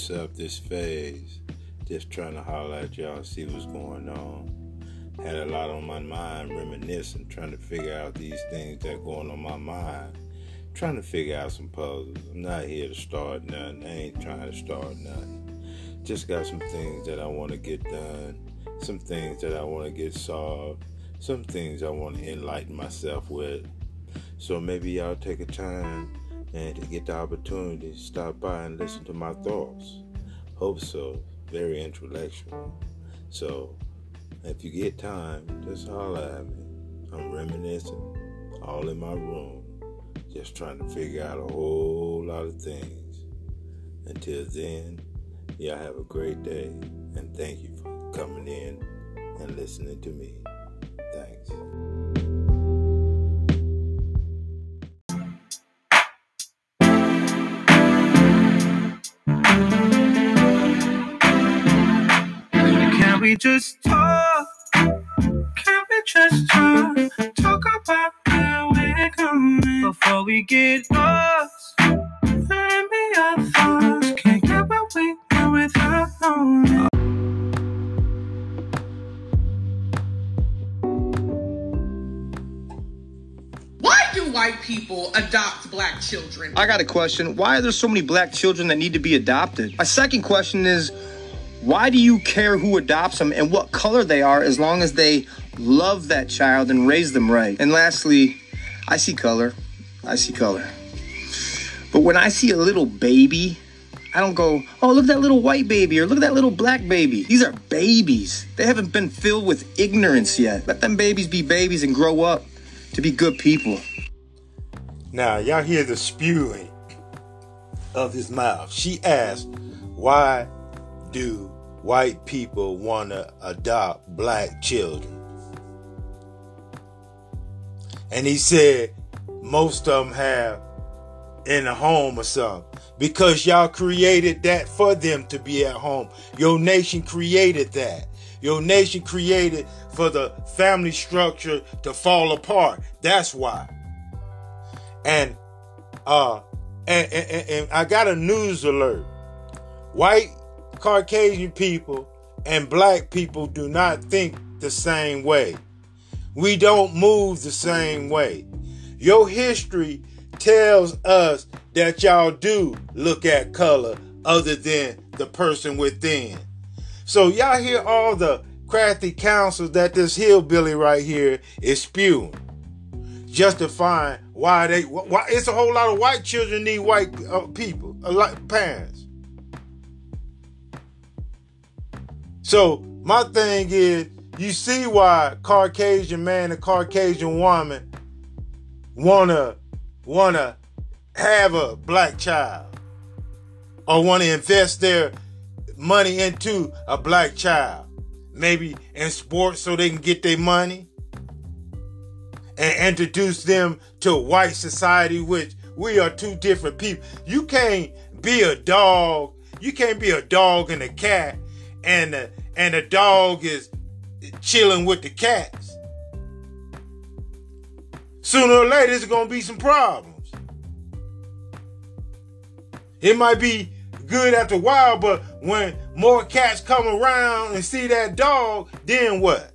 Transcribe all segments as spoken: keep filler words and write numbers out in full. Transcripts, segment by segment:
myself this phase, just trying to holler at y'all, see what's going on. Had a lot on my mind, reminiscing, trying to figure out these things that are going on my mind. Trying to figure out some puzzles. I'm not here to start nothing. I ain't trying to start nothing. Just got some things that I want to get done. Some things that I want to get solved. Some things I want to enlighten myself with. So maybe y'all take a time and to get the opportunity to stop by and listen to my thoughts. Hope so. Very intellectual. So if you get time, just holler at me. I'm reminiscing, all in my room, just trying to figure out a whole lot of things. Until then, y'all have a great day, and thank you for coming in and listening to me. Thanks. Can we just talk? Can we just talk? Talk about where we're going before we get lost. Let me our thoughts. Can't get what we want without knowing. Why do white people adopt black children? I got a question. Why are there so many black children that need to be adopted? My second question is, why do you care who adopts them and what color they are as long as they love that child and raise them right? And lastly, I see color. I see color. But when I see a little baby, I don't go, oh, look at that little white baby or look at that little black baby. These are babies. They haven't been filled with ignorance yet. Let them babies be babies and grow up to be good people. Now, y'all hear the spewing of his mouth. She asked, why do white people want to adopt black children? And he said most of them have in a home or something. Because y'all created that for them to be at home. Your nation created that. Your nation created for the family structure to fall apart. That's why. And uh and, and, and I got a news alert. White Caucasian people and black people do not think the same way. We don't move the same way. Your history tells us that y'all do look at color other than the person within. So y'all hear all the crafty counsels that this hillbilly right here is spewing, justifying why they why it's a whole lot of white children need white uh, people, a lot parents. So my thing is, you see why Caucasian man and Caucasian woman wanna wanna have a black child or want to invest their money into a black child, maybe in sports so they can get their money and introduce them to white society, which we are two different people. You can't be a dog. You can't be a dog and a cat, and the, and the dog is chilling with the cats. Sooner or later, there's going to be some problems. It might be good after a while, but when more cats come around and see that dog, then what?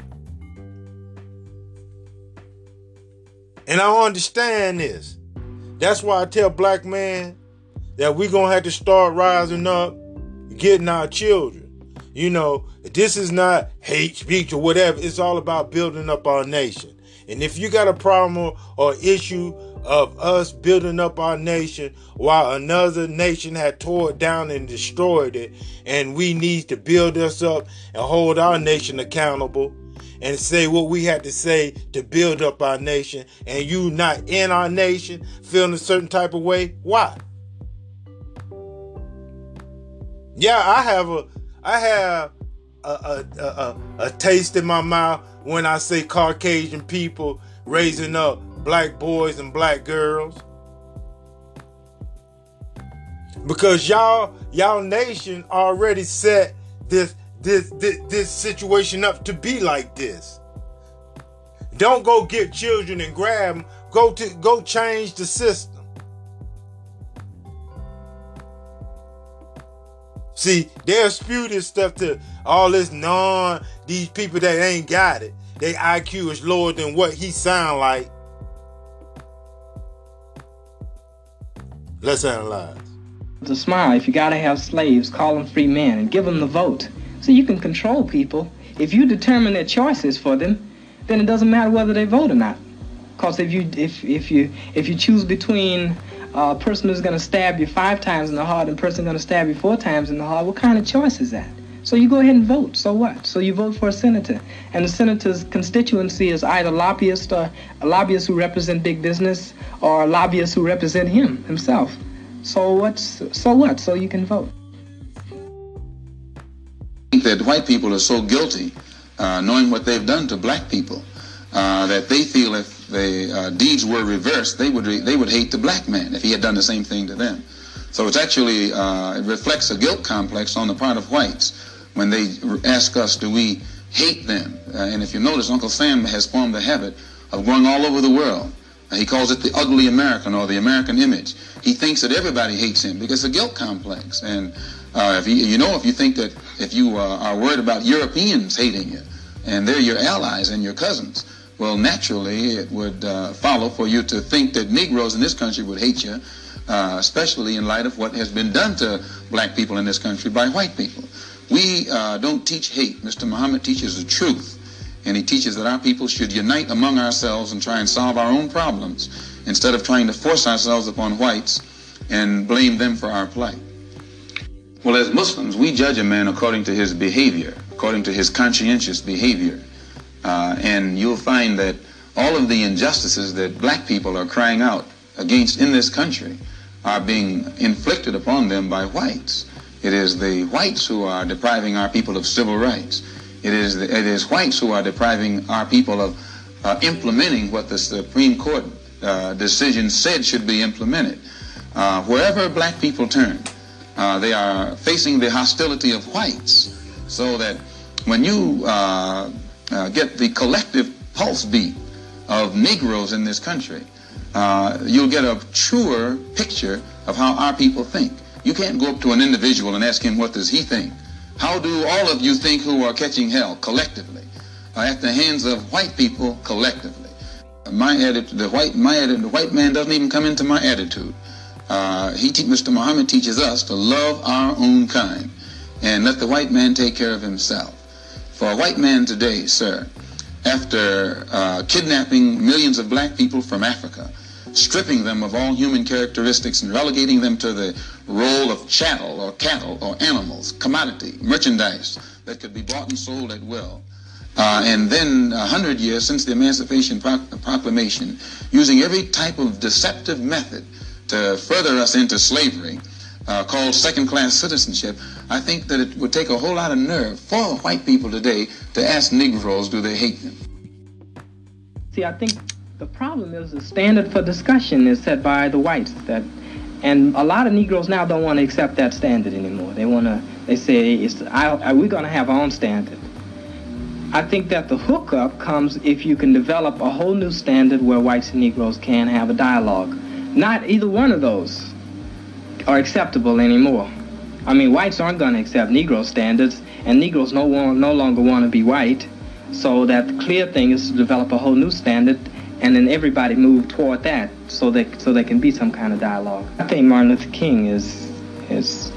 And I understand this. That's why I tell black men that we're going to have to start rising up, getting our children. You know, this is not hate speech or whatever. It's all about building up our nation. And if you got a problem or, or issue of us building up our nation while another nation had tore it down and destroyed it, and we need to build us up and hold our nation accountable and say what we had to say to build up our nation, and you not in our nation feeling a certain type of way, why? Yeah, I have a I have a, a, a, a, a taste in my mouth when I say Caucasian people raising up black boys and black girls. Because y'all, y'all nation already set this, this, this, this situation up to be like this. Don't go get children and grab them. Go to, go change the system. See, they'll spew this stuff to all this non, these people that ain't got it. Their I Q is lower than what he sound like. Let's analyze. To smile, if you gotta have slaves, call them free men and give them the vote. So you can control people. If you determine their choices for them, then it doesn't matter whether they vote or not. Because if you if if you if you choose between a person who's gonna stab you five times in the heart and a person gonna stab you four times in the heart, what kind of choice is that? So you go ahead and vote. So what? So you vote for a senator, and the senator's constituency is either lobbyists or lobbyists who represent big business, or lobbyists who represent him himself. So what's so what? So you can vote. I think that white people are so guilty, uh, knowing what they've done to black people, uh, that they feel if the uh, deeds were reversed, they would re- they would hate the black man if he had done the same thing to them. So it's actually uh, it reflects a guilt complex on the part of whites when they ask us, do we hate them? Uh, and if you notice, Uncle Sam has formed the habit of going all over the world. Uh, he calls it the ugly American, or the American image. He thinks that everybody hates him because it's a guilt complex. And uh, if you, you know, if you think that if you uh, are worried about Europeans hating you, and they're your allies and your cousins, well, naturally it would uh, follow for you to think that Negroes in this country would hate you, uh, especially in light of what has been done to black people in this country by white people. We uh, don't teach hate. Mister Muhammad teaches the truth, and he teaches that our people should unite among ourselves and try and solve our own problems instead of trying to force ourselves upon whites and blame them for our plight. Well, as Muslims, we judge a man according to his behavior, according to his conscientious behavior. Uh, and you'll find that all of the injustices that black people are crying out against in this country are being inflicted upon them by whites. It is the whites who are depriving our people of civil rights. It is, the, it is whites who are depriving our people of uh, implementing what the Supreme Court uh, decision said should be implemented. Uh, wherever black people turn, uh, they are facing the hostility of whites, so that when you uh, uh, get the collective pulse beat of Negroes in this country, uh, you'll get a truer picture of how our people think. You can't go up to an individual and ask him, what does he think? How do all of you think who are catching hell collectively, uh, at the hands of white people collectively? My attitude, the white, my attitude, the white man doesn't even come into my attitude. Uh, he, Mister Muhammad teaches us to love our own kind and let the white man take care of himself. For a white man today, sir, after uh, kidnapping millions of black people from Africa, stripping them of all human characteristics and relegating them to the role of chattel or cattle or animals, commodity, merchandise that could be bought and sold at will. Uh, and then a hundred years since the Emancipation Proclamation, using every type of deceptive method to further us into slavery, uh, called second-class citizenship, I think that it would take a whole lot of nerve for white people today to ask Negroes, do they hate them? See, I think the problem is the standard for discussion is set by the whites, that, and a lot of Negroes now don't want to accept that standard anymore. They want to, they say, it's, I, I, we're going to have our own standard. I think that the hookup comes if you can develop a whole new standard where whites and Negroes can have a dialogue. Not either one of those are acceptable anymore. I mean, whites aren't going to accept Negro standards, and Negroes no, no longer want to be white. So that the clear thing is to develop a whole new standard, and then everybody move toward that, so that so there can be some kind of dialogue. I think Martin Luther King is is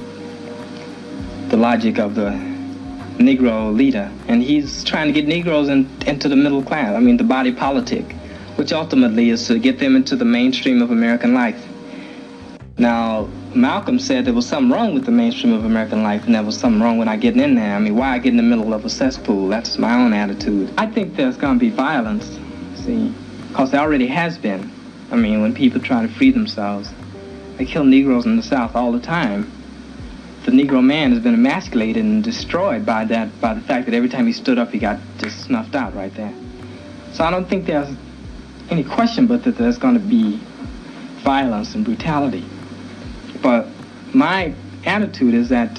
the logic of the Negro leader, and he's trying to get Negroes in, into the middle class. I mean, the body politic, which ultimately is to get them into the mainstream of American life. Now, Malcolm said there was something wrong with the mainstream of American life, and there was something wrong with not getting in there. I mean, why get in the middle of a cesspool? That's my own attitude. I think there's going to be violence, see, because there already has been. I mean, when people try to free themselves, they kill Negroes in the South all the time. The Negro man has been emasculated and destroyed by that, by the fact that every time he stood up, he got just snuffed out right there. So I don't think there's any question but that there's going to be violence and brutality. But my attitude is that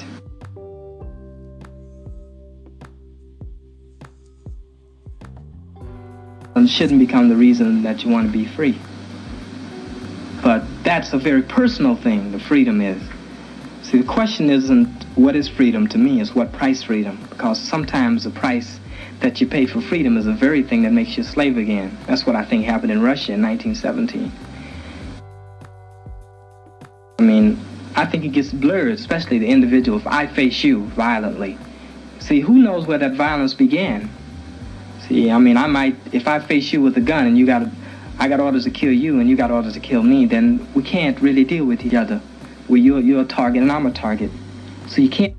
it shouldn't become the reason that you want to be free. But that's a very personal thing, the freedom is. See, the question isn't what is freedom to me is what price freedom, because sometimes the price that you pay for freedom is the very thing that makes you a slave again. That's what I think happened in Russia in nineteen seventeen. I mean, I think it gets blurred, especially the individual. If I face you violently, see, who knows where that violence began? See, I mean, I might, if I face you with a gun and you got, I got orders to kill you and you got orders to kill me, then we can't really deal with each other. Well, you're, you're a target and I'm a target. So you can't.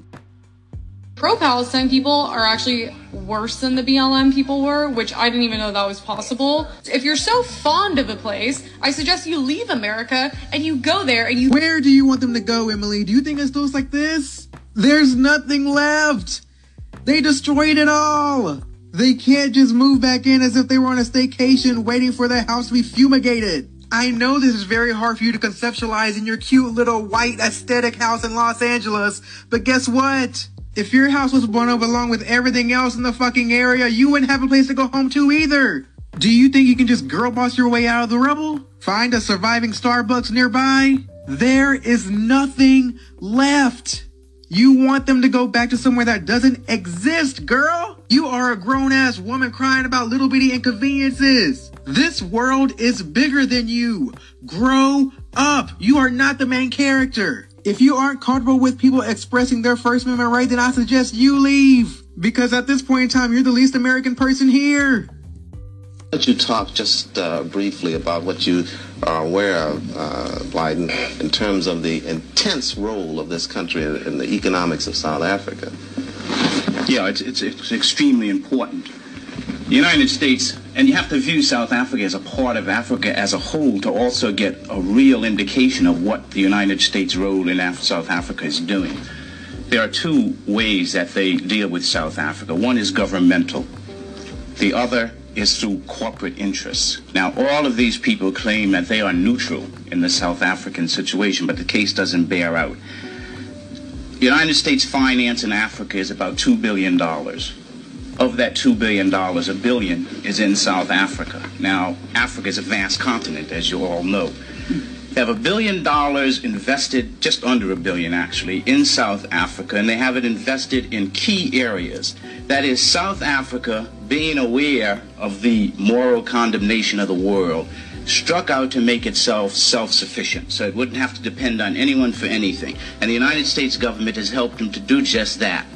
Pro-Palestine people are actually worse than the B L M people were, which I didn't even know that was possible. If you're so fond of a place, I suggest you leave America and you go there and you... Where do you want them to go, Emily? Do you think it looks like this? There's nothing left. They destroyed it all. They can't just move back in as if they were on a staycation waiting for their house to be fumigated. I know this is very hard for you to conceptualize in your cute little white aesthetic house in Los Angeles, but guess what? If your house was blown up along with everything else in the fucking area, you wouldn't have a place to go home to either. Do you think you can just girl boss your way out of the rubble? Find a surviving Starbucks nearby? There is nothing left. You want them to go back to somewhere that doesn't exist, girl. You are a grown-ass woman crying about little bitty inconveniences. This world is bigger than you. Grow up. You are not the main character. If you aren't comfortable with people expressing their First Amendment right, then I suggest you leave. Because at this point in time, you're the least American person here. Let you talk just uh, briefly about what you are aware of, uh, Blyden, in terms of the intense role of this country in, in the economics of South Africa. Yeah, it's, it's, it's extremely important. The United States, and you have to view South Africa as a part of Africa as a whole to also get a real indication of what the United States' role in Af- South Africa is doing. There are two ways that they deal with South Africa. One is governmental. The other is through corporate interests. Now, all of these people claim that they are neutral in the South African situation, but the case doesn't bear out. The United States finance in Africa is about two billion dollars. Of that two billion dollars, a billion is in South Africa. Now, Africa is a vast continent, as you all know. They have a billion dollars invested, just under a billion actually, in South Africa, and they have it invested in key areas. That is, South Africa, being aware of the moral condemnation of the world, struck out to make itself self-sufficient, so it wouldn't have to depend on anyone for anything. And the United States government has helped them to do just that.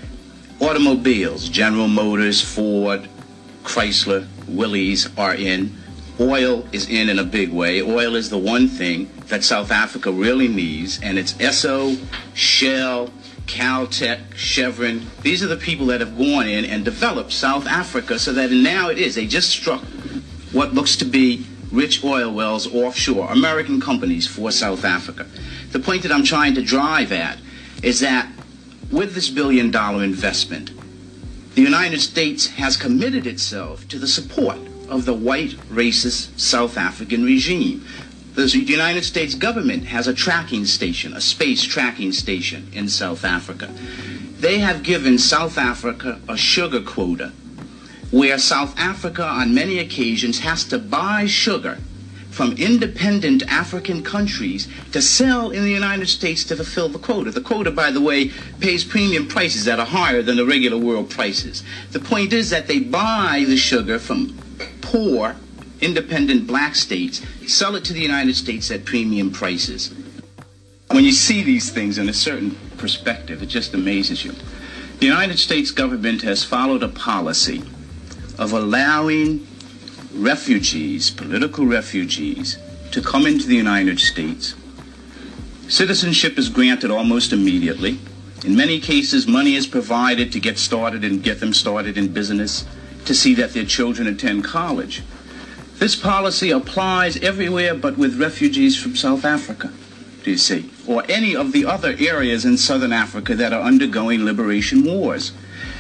Automobiles, General Motors, Ford, Chrysler, Willys are in. Oil is in in a big way. Oil is the one thing that South Africa really needs, and it's Esso, Shell, Caltech, Chevron. These are the people that have gone in and developed South Africa so that now it is. They just struck what looks to be rich oil wells offshore, American companies for South Africa. The point that I'm trying to drive at is that with this billion dollar investment, the United States has committed itself to the support of the white racist South African regime. The United States government has a tracking station, a space tracking station in South Africa. They have given South Africa a sugar quota where South Africa on many occasions has to buy sugar from independent African countries to sell in the United States to fulfill the quota. The quota, by the way, pays premium prices that are higher than the regular world prices. The point is that they buy the sugar from poor, independent black states, sell it to the United States at premium prices. When you see these things in a certain perspective, it just amazes you. The United States government has followed a policy of allowing refugees, political refugees, to come into the United States. Citizenship is granted almost immediately. In many cases, money is provided to get started and get them started in business, to see that their children attend college. This policy applies everywhere but with refugees from South Africa, do you see, or any of the other areas in Southern Africa that are undergoing liberation wars.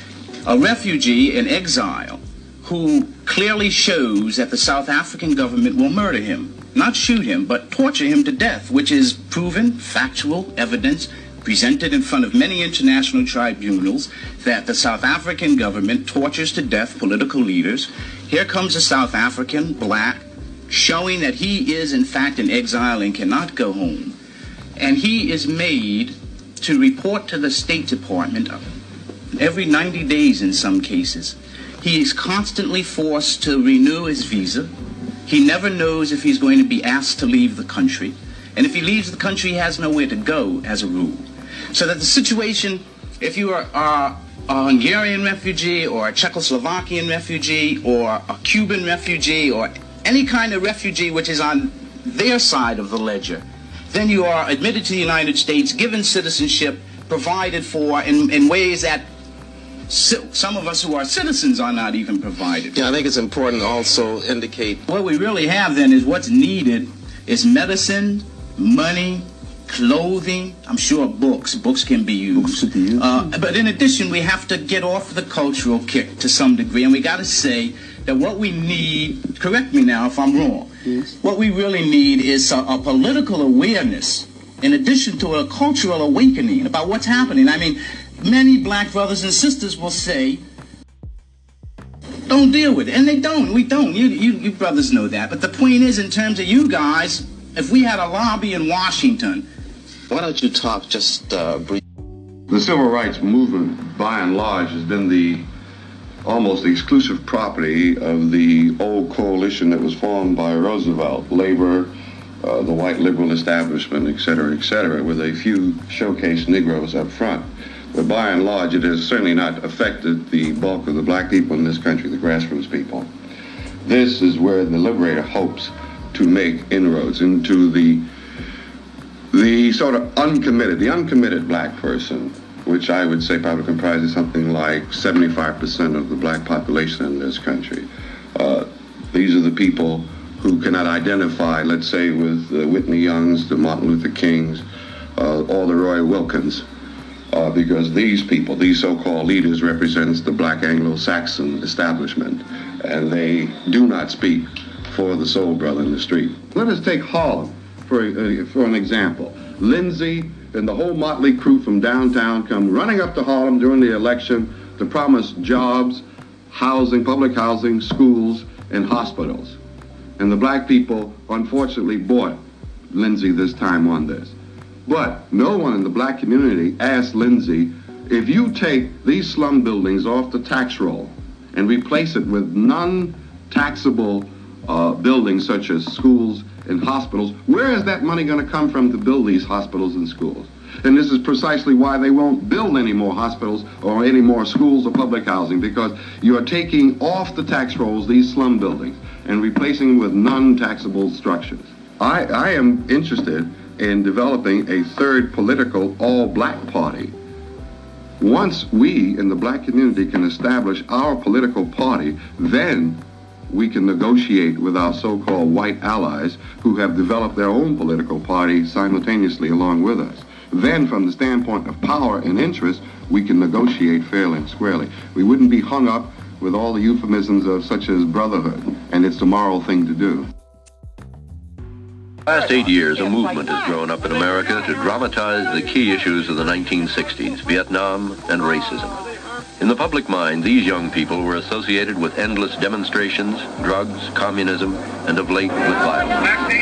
A refugee in exile who clearly shows that the South African government will murder him, not shoot him, but torture him to death, which is proven, factual evidence, presented in front of many international tribunals, that the South African government tortures to death political leaders. Here comes a South African, black, showing that he is in fact in exile and cannot go home. And he is made to report to the State Department every ninety days in some cases. He is constantly forced to renew his visa. He never knows if he's going to be asked to leave the country. And if he leaves the country, he has nowhere to go, as a rule. So that the situation, if you are uh, a Hungarian refugee or a Czechoslovakian refugee or a Cuban refugee or any kind of refugee which is on their side of the ledger, then you are admitted to the United States, given citizenship, provided for in, in ways that some of us who are citizens are not even provided. Yeah, I think it's important to also indicate what we really have then is what's needed is medicine, money, clothing, I'm sure books. Books can be used. Books could be used. Uh, but in addition, we have to get off the cultural kick to some degree, and we got to say that what we need, correct me now if I'm wrong, yes. What we really need is a, a political awareness in addition to a cultural awakening about what's happening. I mean, many black brothers and sisters will say, don't deal with it. And they don't. We don't. You, you, you brothers know that. But the point is, in terms of you guys, if we had a lobby in Washington. Why don't you talk just uh, briefly? The civil rights movement, by and large, has been the almost exclusive property of the old coalition that was formed by Roosevelt, labor, uh, the white liberal establishment, et cetera, et cetera, with a few showcase Negroes up front. But by and large, it has certainly not affected the bulk of the black people in this country, the grassroots people. This is where the liberator hopes to make inroads into the the sort of uncommitted, the uncommitted black person, which I would say probably comprises something like seventy-five percent of the black population in this country. Uh, these are the people who cannot identify, let's say, with the Whitney Youngs, the Martin Luther Kings, uh, or the Roy Wilkins. Uh, because these people, these so-called leaders, represents the black Anglo-Saxon establishment, and they do not speak for the soul brother in the street. Let us take Harlem for, uh, for an example. Lindsay and the whole motley crew from downtown come running up to Harlem during the election to promise jobs, housing, public housing, schools, and hospitals. And the black people, unfortunately, bought Lindsay this time on this. But no one in the black community asked Lindsay, if you take these slum buildings off the tax roll and replace it with non-taxable uh, buildings such as schools and hospitals, where is that money going to come from to build these hospitals and schools? And this is precisely why they won't build any more hospitals or any more schools or public housing, because you are taking off the tax rolls these slum buildings and replacing them with non-taxable structures. I, I am interested in developing a third political all-black party. Once we in the black community can establish our political party, then we can negotiate with our so-called white allies who have developed their own political party simultaneously along with us. Then, from the standpoint of power and interest, we can negotiate fairly and squarely. We wouldn't be hung up with all the euphemisms of such as brotherhood, and it's the moral thing to do. Last eight years, a movement has grown up in America to dramatize the key issues of the nineteen sixties, Vietnam and racism. In the public mind, these young people were associated with endless demonstrations, drugs, communism, and of late with violence.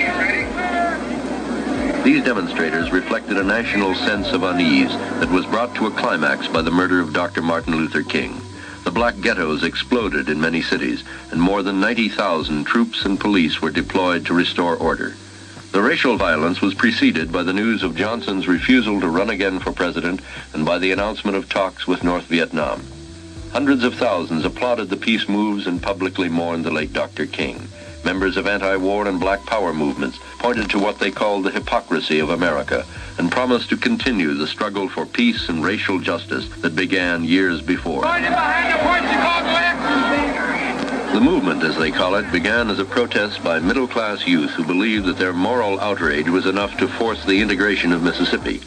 These demonstrators reflected a national sense of unease that was brought to a climax by the murder of Doctor Martin Luther King. The black ghettos exploded in many cities, and more than ninety thousand troops and police were deployed to restore order. The racial violence was preceded by the news of Johnson's refusal to run again for president and by the announcement of talks with North Vietnam. Hundreds of thousands applauded the peace moves and publicly mourned the late Doctor King. Members of anti-war and black power movements pointed to what they called the hypocrisy of America and promised to continue the struggle for peace and racial justice that began years before. The movement, as they call it, began as a protest by middle-class youth who believed that their moral outrage was enough to force the integration of Mississippi.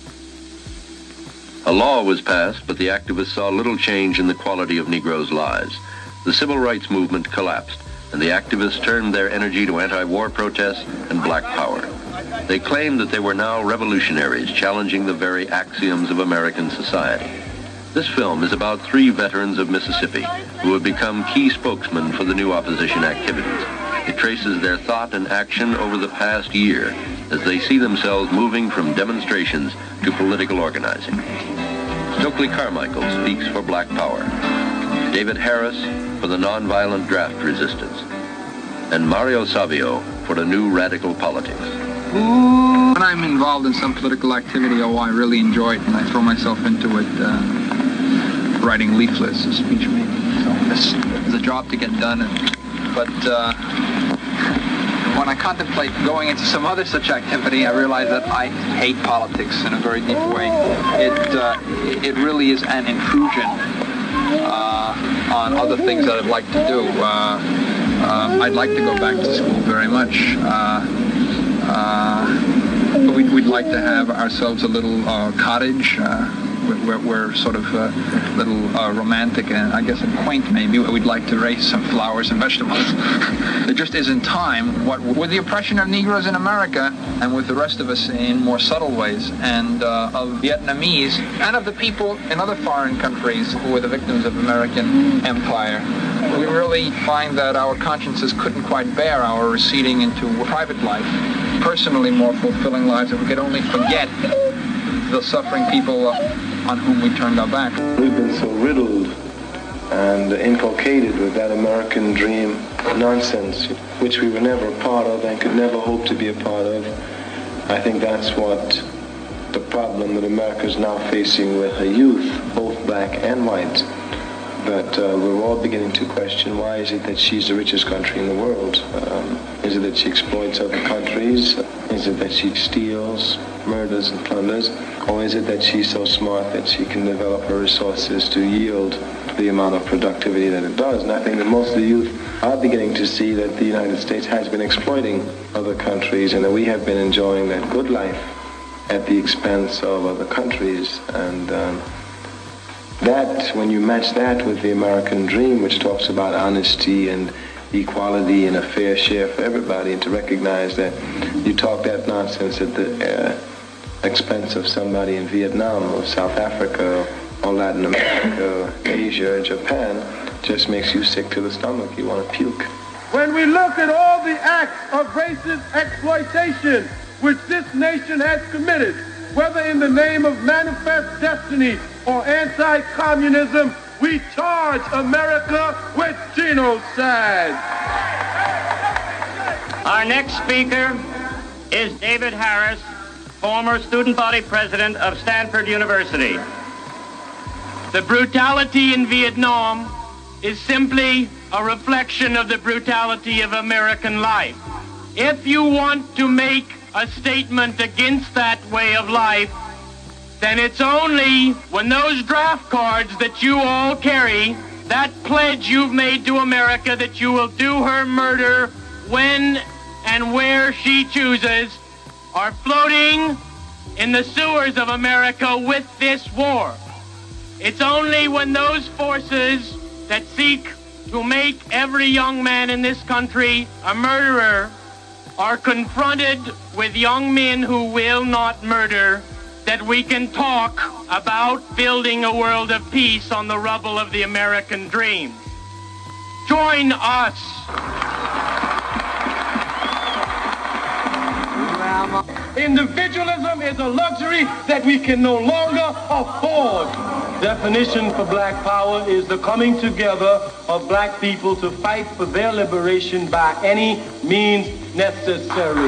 A law was passed, but the activists saw little change in the quality of Negroes' lives. The civil rights movement collapsed, and the activists turned their energy to anti-war protests and black power. They claimed that they were now revolutionaries, challenging the very axioms of American society. This film is about three veterans of Mississippi who have become key spokesmen for the new opposition activities. It traces their thought and action over the past year as they see themselves moving from demonstrations to political organizing. Stokely Carmichael speaks for Black Power. David Harris for the nonviolent draft resistance. And Mario Savio for a new radical politics. When I'm involved in some political activity, oh, I really enjoy it, and I throw myself into it, uh, writing leaflets and speech making. So this is a job to get done. And, but uh, when I contemplate going into some other such activity, I realize that I hate politics in a very deep way. It uh, it really is an intrusion uh, on other things that I'd like to do. Uh, uh, I'd like to go back to school very much. Uh, Uh, but we'd, we'd like to have ourselves a little uh, cottage. Uh, we're, we're sort of a little uh, romantic and I guess and quaint maybe. We'd like to raise some flowers and vegetables. There just isn't time. What, with the oppression of Negroes in America and with the rest of us in more subtle ways, and uh, of Vietnamese and of the people in other foreign countries who were the victims of American empire, we really find that our consciences couldn't quite bear our receding into private life, personally more fulfilling lives, if we could only forget the suffering people on whom we turned our back. We've been so riddled and inculcated with that American dream nonsense, which we were never a part of and could never hope to be a part of. I think that's what the problem that America is now facing with her youth, both black and white. But uh, we're all beginning to question, why is it that she's the richest country in the world? Um, is it that she exploits other countries? Is it that she steals, murders, and plunders? Or is it that she's so smart that she can develop her resources to yield the amount of productivity that it does? And I think that most of the youth are beginning to see that the United States has been exploiting other countries and that we have been enjoying that good life at the expense of other countries. And um, that, when you match that with the American dream, which talks about honesty and equality and a fair share for everybody, and to recognize that you talk that nonsense at the uh, expense of somebody in Vietnam or South Africa or Latin America, Asia, or Japan, just makes you sick to the stomach. You want to puke. When we look at all the acts of racist exploitation which this nation has committed, whether in the name of manifest destiny or anti-communism, we charge America with genocide. Our next speaker is David Harris, former student body president of Stanford University. The brutality in Vietnam is simply a reflection of the brutality of American life. If you want to make a statement against that way of life, then it's only when those draft cards that you all carry, that pledge you've made to America that you will do her murder when and where she chooses, are floating in the sewers of America with this war. It's only when those forces that seek to make every young man in this country a murderer are confronted with young men who will not murder that we can talk about building a world of peace on the rubble of the American dream. Join us. Individualism is a luxury that we can no longer afford. Definition for black power is the coming together of black people to fight for their liberation by any means necessary.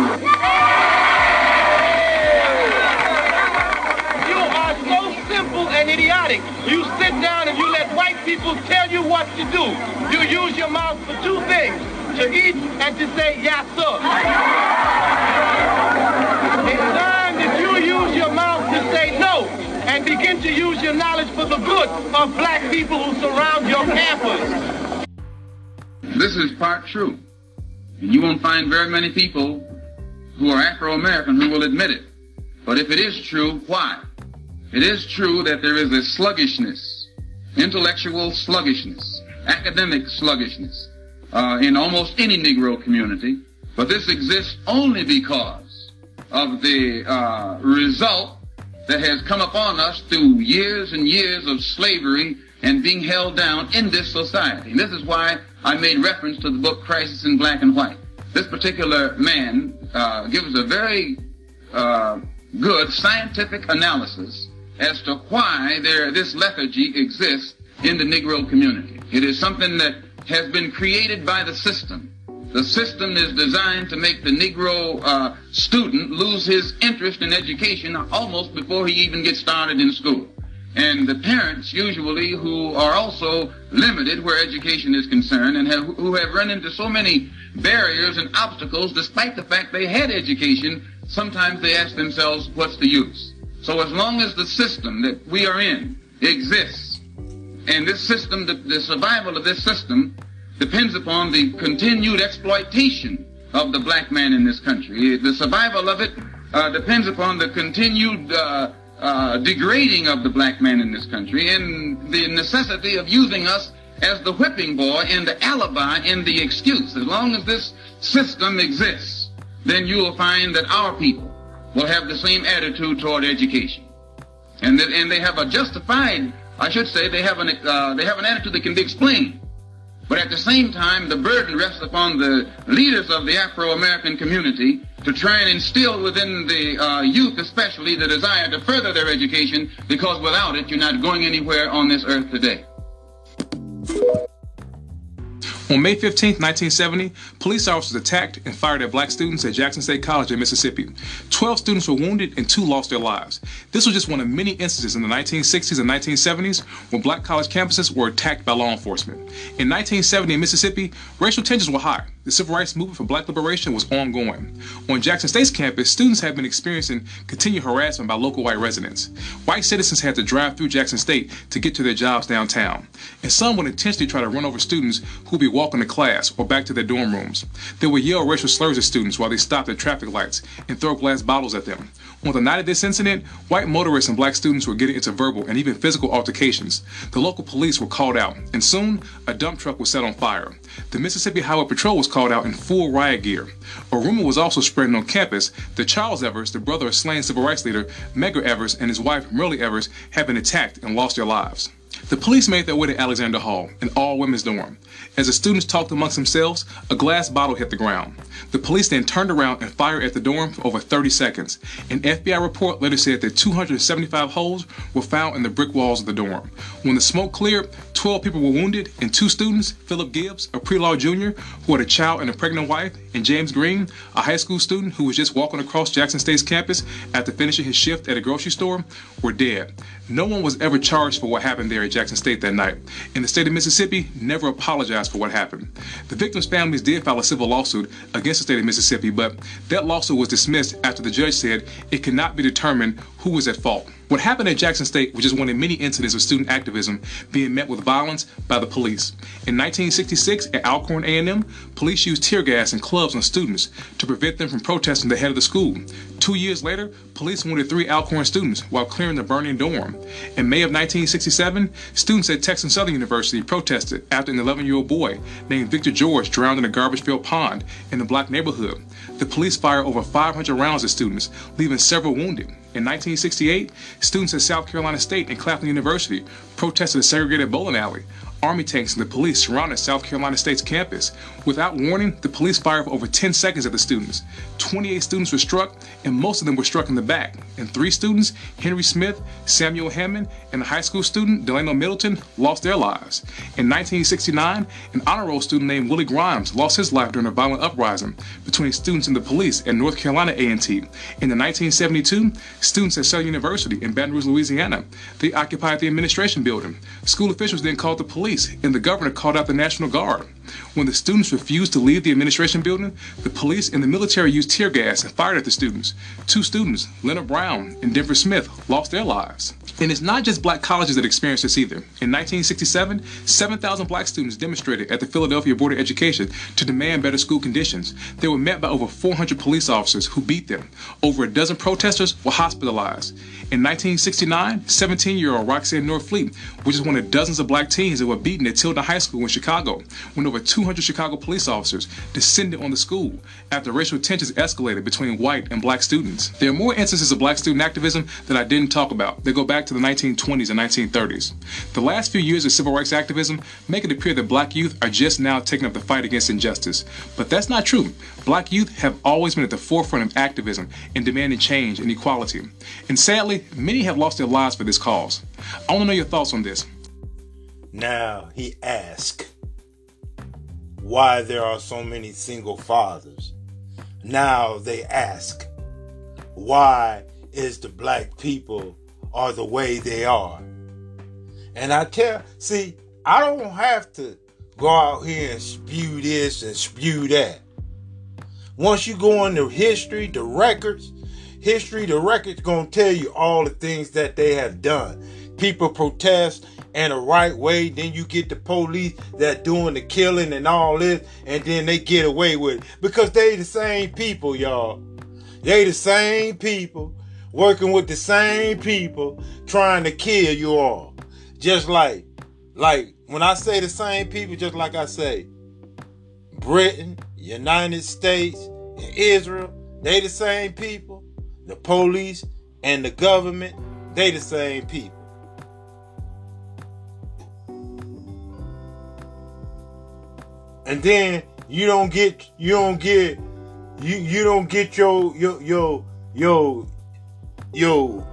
You are so simple and idiotic. You sit down and you let white people tell you what to do. You use your mouth for two things, to eat and to say, yes, sir. It's time that you use your mouth to say no and begin to use your knowledge for the good of black people who surround your campus. This is part true. And you won't find very many people who are Afro-American who will admit it. But if it is true, why? It is true that there is a sluggishness, intellectual sluggishness, academic sluggishness uh, in almost any Negro community. But this exists only because of the uh, result that has come upon us through years and years of slavery and being held down in this society. And this is why I made reference to the book Crisis in Black and White. this particular man uh, gives a very uh, good scientific analysis as to why there this lethargy exists in the Negro community. It is something that has been created by the system. The system is designed to make the Negro uh, student lose his interest in education almost before he even gets started in school. And the parents usually, who are also limited where education is concerned and have, who have run into so many barriers and obstacles despite the fact they had education, sometimes they ask themselves, what's the use? So as long as the system that we are in exists, and this system, the, the survival of this system depends upon the continued exploitation of the black man in this country. The survival of it uh, depends upon the continued uh, uh, degrading of the black man in this country and the necessity of using us as the whipping boy and the alibi and the excuse. As long as this system exists, then you will find that our people will have the same attitude toward education. And, that, and they have a justified, I should say, they have, an, uh, they have an attitude that can be explained. But at the same time, the burden rests upon the leaders of the Afro-American community to try and instill within the uh, youth especially the desire to further their education, because without it, you're not going anywhere on this earth today. On May fifteenth, nineteen seventy, police officers attacked and fired at black students at Jackson State College in Mississippi. Twelve students were wounded and two lost their lives. This was just one of many instances in the nineteen sixties and nineteen seventies when black college campuses were attacked by law enforcement. In nineteen seventy in Mississippi, racial tensions were high. The civil rights movement for black liberation was ongoing. On Jackson State's campus, students had been experiencing continued harassment by local white residents. White citizens had to drive through Jackson State to get to their jobs downtown, and some would intentionally try to run over students who would be walking to class or back to their dorm rooms. They would yell racial slurs at students while they stopped at traffic lights and throw glass bottles at them. On the night of this incident, white motorists and black students were getting into verbal and even physical altercations. The local police were called out, and soon a dump truck was set on fire. The Mississippi Highway Patrol was called out in full riot gear. A rumor was also spreading on campus that Charles Evers, the brother of slain civil rights leader Medgar Evers, and his wife Merle Evers had been attacked and lost their lives. The police made their way to Alexander Hall, an all-women's dorm. As the students talked amongst themselves, a glass bottle hit the ground. The police then turned around and fired at the dorm for over thirty seconds. An F B I report later said that two hundred seventy-five holes were found in the brick walls of the dorm. When the smoke cleared, twelve people were wounded, and two students, Philip Gibbs, a pre-law junior who had a child and a pregnant wife, and James Green, a high school student who was just walking across Jackson State's campus after finishing his shift at a grocery store, were dead. No one was ever charged for what happened there at Jackson State that night, and the state of Mississippi never apologized for what happened. The victims' families did file a civil lawsuit against the state of Mississippi, but that lawsuit was dismissed after the judge said it could not be determined who was at fault. What happened at Jackson State was just one of many incidents of student activism being met with violence by the police. In nineteen sixty-six, at Alcorn A and M, police used tear gas and clubs on students to prevent them from protesting the head of the school. Two years later, police wounded three Alcorn students while clearing the burning dorm. In May of nineteen sixty-seven, students at Texas Southern University protested after an eleven-year-old boy named Victor George drowned in a garbage-filled pond in a black neighborhood. The police fired over five hundred rounds at students, leaving several wounded. In nineteen sixty-eight, students at South Carolina State and Claflin University protested a segregated bowling alley. Army tanks and the police surrounded South Carolina State's campus. Without warning, the police fired for over ten seconds at the students. twenty-eight students were struck, and most of them were struck in the back. And three students, Henry Smith, Samuel Hammond, and a high school student, Delano Middleton, lost their lives. In nineteen sixty-nine, an honor roll student named Willie Grimes lost his life during a violent uprising between students and the police at North Carolina A and T. In the nineteen seventy-two, students at Southern University in Baton Rouge, Louisiana, they occupied the administration building. School officials then called the police, and the governor called out the National Guard. When the students refused to leave the administration building, the police and the military used tear gas and fired at the students. Two students, Leonard Brown and Denver Smith, lost their lives. And it's not just black colleges that experienced this either. In nineteen sixty-seven, seven thousand black students demonstrated at the Philadelphia Board of Education to demand better school conditions. They were met by over four hundred police officers who beat them. Over a dozen protesters were hospitalized. In nineteen sixty-nine, seventeen-year-old Roxanne Norfleet, which is one of dozens of black teens that were beaten at Tilden High School in Chicago, when over two hundred Chicago police officers descended on the school after racial tensions escalated between white and black students. There are more instances of black student activism that I didn't talk about. They go back to the nineteen twenties and nineteen thirties. The last few years of civil rights activism make it appear that black youth are just now taking up the fight against injustice. But that's not true. Black youth have always been at the forefront of activism and demanding change and equality. And sadly, many have lost their lives for this cause. I want to know your thoughts on this. Now he asked why there are so many single fathers. Now they ask why is the black people are the way they are. And I tell, see, I don't have to go out here and spew this and spew that. Once you go into history, the records, history, the records gonna tell you all the things that they have done. People protest in the right way, then you get the police that doing the killing and all this, and then they get away with it. Because they the same people, y'all. They the same people, working with the same people, trying to kill you all. Just like, like, when I say the same people, just like I say, Britain, United States, and Israel, they the same people. The police and the government, they the same people. And then you don't get, you don't get, you you don't get your your your your your.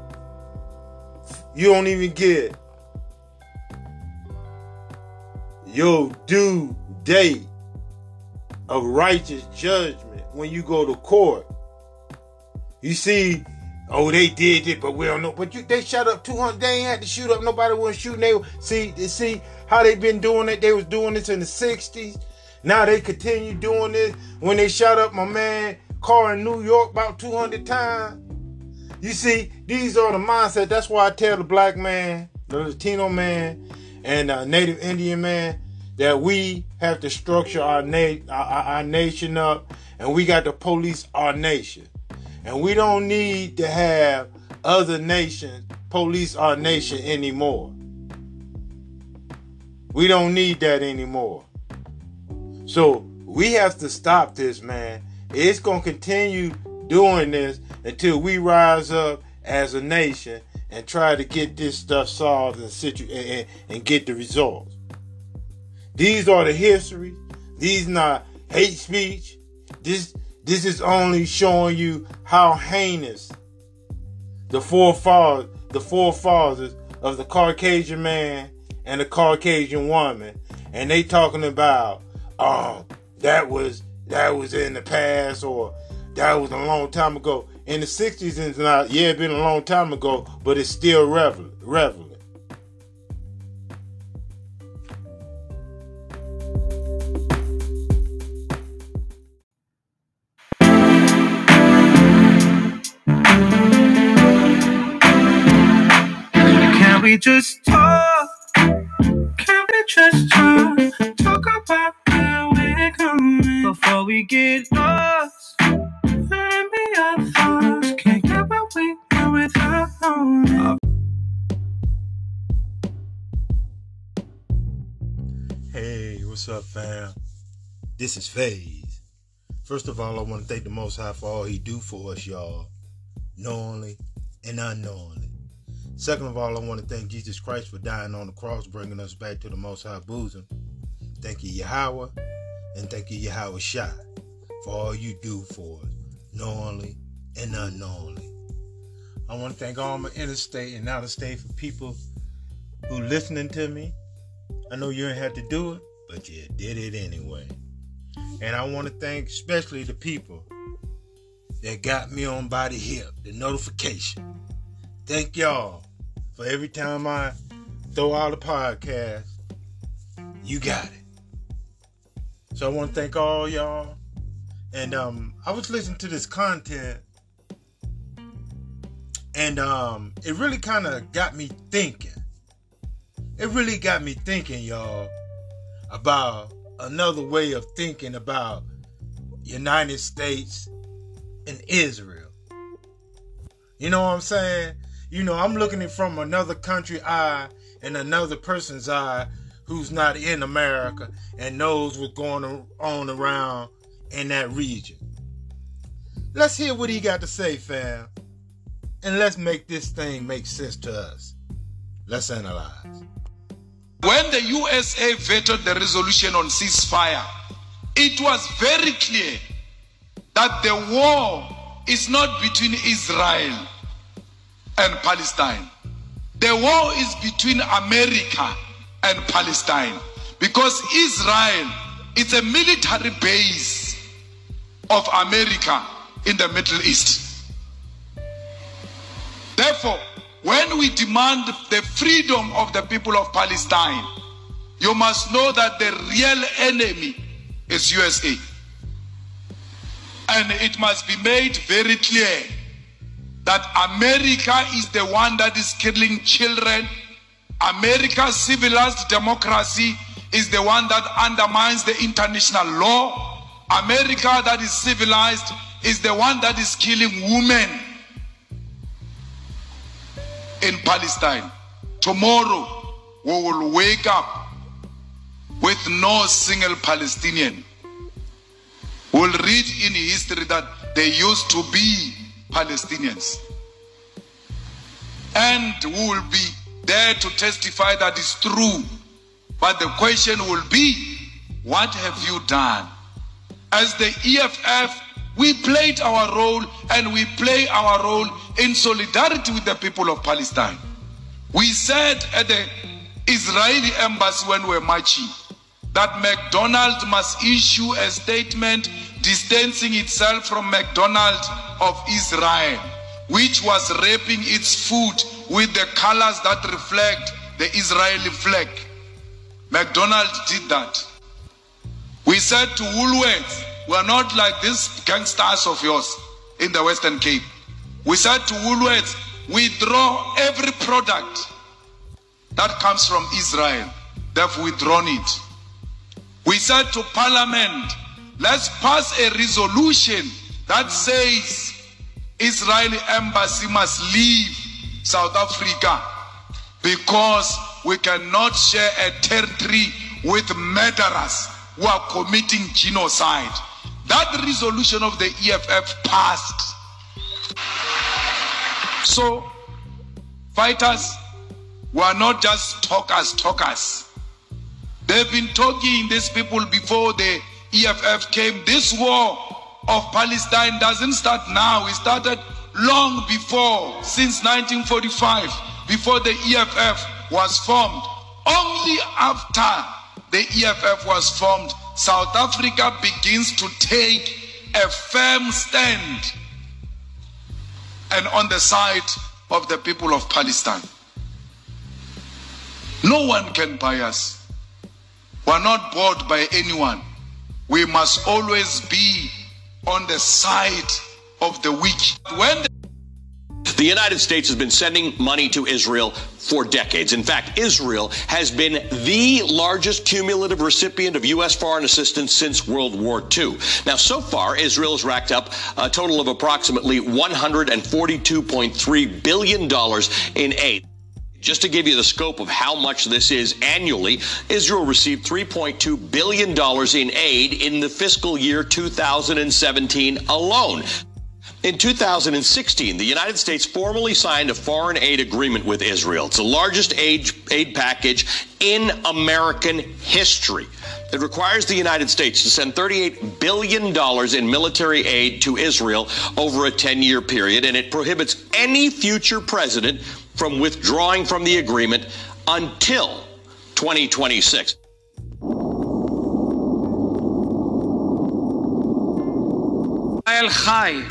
You don't even get your due date of righteous judgment when you go to court. You see, oh, they did it, but we don't know. But you, they shot up two hundred. They ain't had to shoot up. Nobody was shooting. They see, they see how they been doing it. They was doing this in the sixties. Now they continue doing this. When they shot up my man car in New York about two hundred times. You see, these are the mindset. That's why I tell the black man, the Latino man, and the Native Indian man that we have to structure our, na- our, our nation up, and we got to police our nation. And we don't need to have other nations police our nation anymore. We don't need that anymore. So we have to stop this, man. It's going to continue doing this until we rise up as a nation and try to get this stuff solved and, situ- and, and get the results. These are the histories. These not hate speech. This this is only showing you how heinous the forefathers, the forefathers of the Caucasian man and the Caucasian woman, and they talking about, um, that was that was in the past, or that was a long time ago. In the sixties, it's not, yeah, it's been a long time ago, but it's still relevant. relevant. Can we just talk? Can we just talk? Talk about where we're going before we get lost. Let me our thoughts. Can't get what we know without knowing. Hey, what's up, fam? This is FaZe. First of all, I want to thank the Most High for all He do for us, y'all, knowingly and unknowingly. Second of all, I want to thank Jesus Christ for dying on the cross, bringing us back to the Most High bosom. Thank you, Yahweh, and thank you, Yahweh Shai, for all you do for us, knowingly and unknowingly. I want to thank all my interstate and out-of-state for people who listening to me. I know you ain't had to do it, but you did it anyway. And I want to thank especially the people that got me on by the hip, the notification. Thank y'all for every time I throw out a podcast, you got it. So I want to thank all y'all. And um, I was listening to this content, and um, it really kind of got me thinking. It really got me thinking, y'all, about another way of thinking about United States and Israel. You know what I'm saying? You know, I'm looking at it from another country eye and another person's eye who's not in America and knows what's going on around in that region. Let's hear what he got to say, fam. And let's make this thing make sense to us. Let's analyze. When the U S A vetoed the resolution on ceasefire, it was very clear that the war is not between Israel and Palestine. The war is between America and Palestine, because Israel is a military base of America in the Middle East. Therefore, when we demand the freedom of the people of Palestine, you must know that the real enemy is U S A. And it must be made very clear that America is the one that is killing children. America's civilized democracy is the one that undermines the international law. America that is civilized is the one that is killing women in Palestine. Tomorrow we will wake up with no single Palestinian. We'll read in history that they used to be Palestinians. And we will be there to testify that it's true. But the question will be, what have you done? As the E F F, we played our role, and we play our role in solidarity with the people of Palestine. We said at the Israeli embassy when we were marching that McDonald's must issue a statement distancing itself from McDonald's of Israel, which was wrapping its food with the colors that reflect the Israeli flag. McDonald's did that. We said to Woolworths, we are not like these gangsters of yours in the Western Cape. We said to Woolworths, withdraw every product that comes from Israel. They've withdrawn it. We said to Parliament, let's pass a resolution that says Israeli embassy must leave South Africa because we cannot share a territory with murderers who are committing genocide. That resolution of the E F F passed. So, fighters were not just talkers, talkers. They've been talking, these people, before the E F F came. This war of Palestine doesn't start now. It started long before, since nineteen forty-five, before the E F F was formed. Only after the E F F was formed, South Africa begins to take a firm stand and on the side of the people of Palestine. No one can buy us. We're not bought by anyone. We must always be on the side of the weak. When the The United States has been sending money to Israel for decades. In fact, Israel has been the largest cumulative recipient of U S foreign assistance since World War Two. Now, so far, Israel has racked up a total of approximately one hundred forty-two point three billion dollars in aid. Just to give you the scope of how much this is annually, Israel received three point two billion dollars in aid in the fiscal year two thousand seventeen alone. In two thousand sixteen, the United States formally signed a foreign aid agreement with Israel. It's the largest aid, aid package in American history. It requires the United States to send thirty-eight billion dollars in military aid to Israel over a ten-year period, and it prohibits any future president from withdrawing from the agreement until twenty twenty-six. El Chai.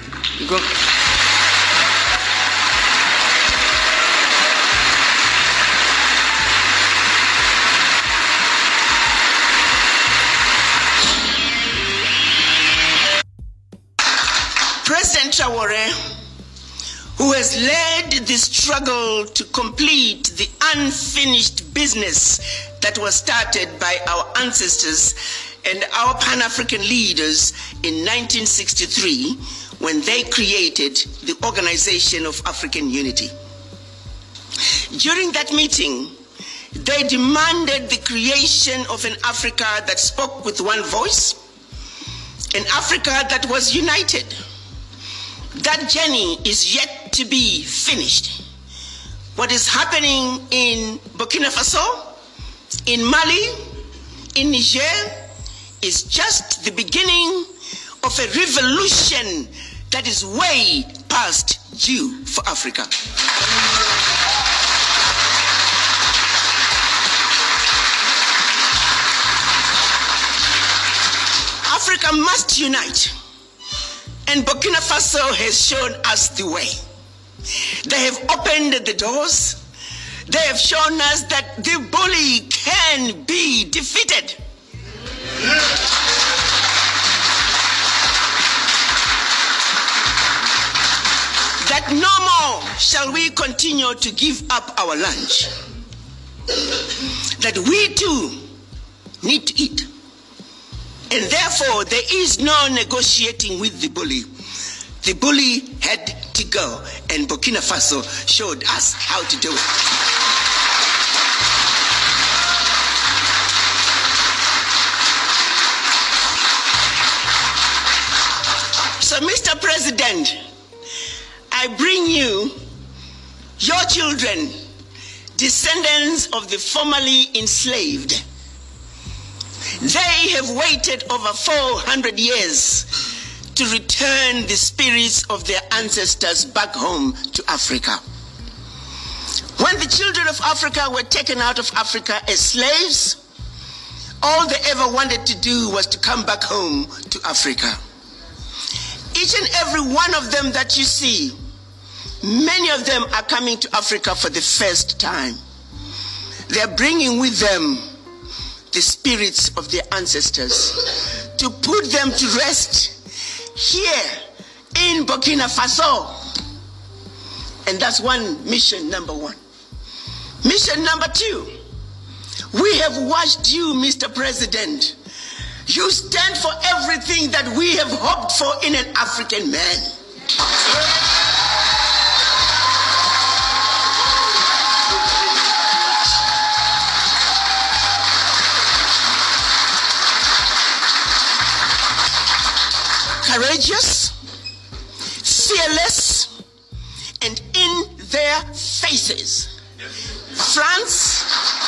President Traore, who has led the struggle to complete the unfinished business that was started by our ancestors and our Pan-African leaders in nineteen sixty-three, when they created the Organization of African Unity. During that meeting, They demanded the creation of an Africa that spoke with one voice, an Africa that was united. That journey is yet to be finished. What is happening in Burkina Faso, in Mali, in Niger, is just the beginning of a revolution that is way past due for Africa. Africa must unite, and Burkina Faso has shown us the way. They have opened the doors. They have shown us that the bully can be defeated. That no more shall we continue to give up our lunch. That we too need to eat. And therefore, there is no negotiating with the bully. The bully had to go, and Burkina Faso showed us how to do it. So, Mister President, I bring you your children, descendants of the formerly enslaved. They have waited over four hundred years to return the spirits of their ancestors back home to Africa. When the children of Africa were taken out of Africa as slaves, all they ever wanted to do was to come back home to Africa. Each and every one of them that you see, many of them are coming to Africa for the first time. They're bringing with them the spirits of their ancestors to put them to rest here in Burkina Faso. And that's one mission number one. Mission number two, we have watched you, Mister President. You stand for everything that we have hoped for in an African man. Courageous, fearless, and in their faces. France,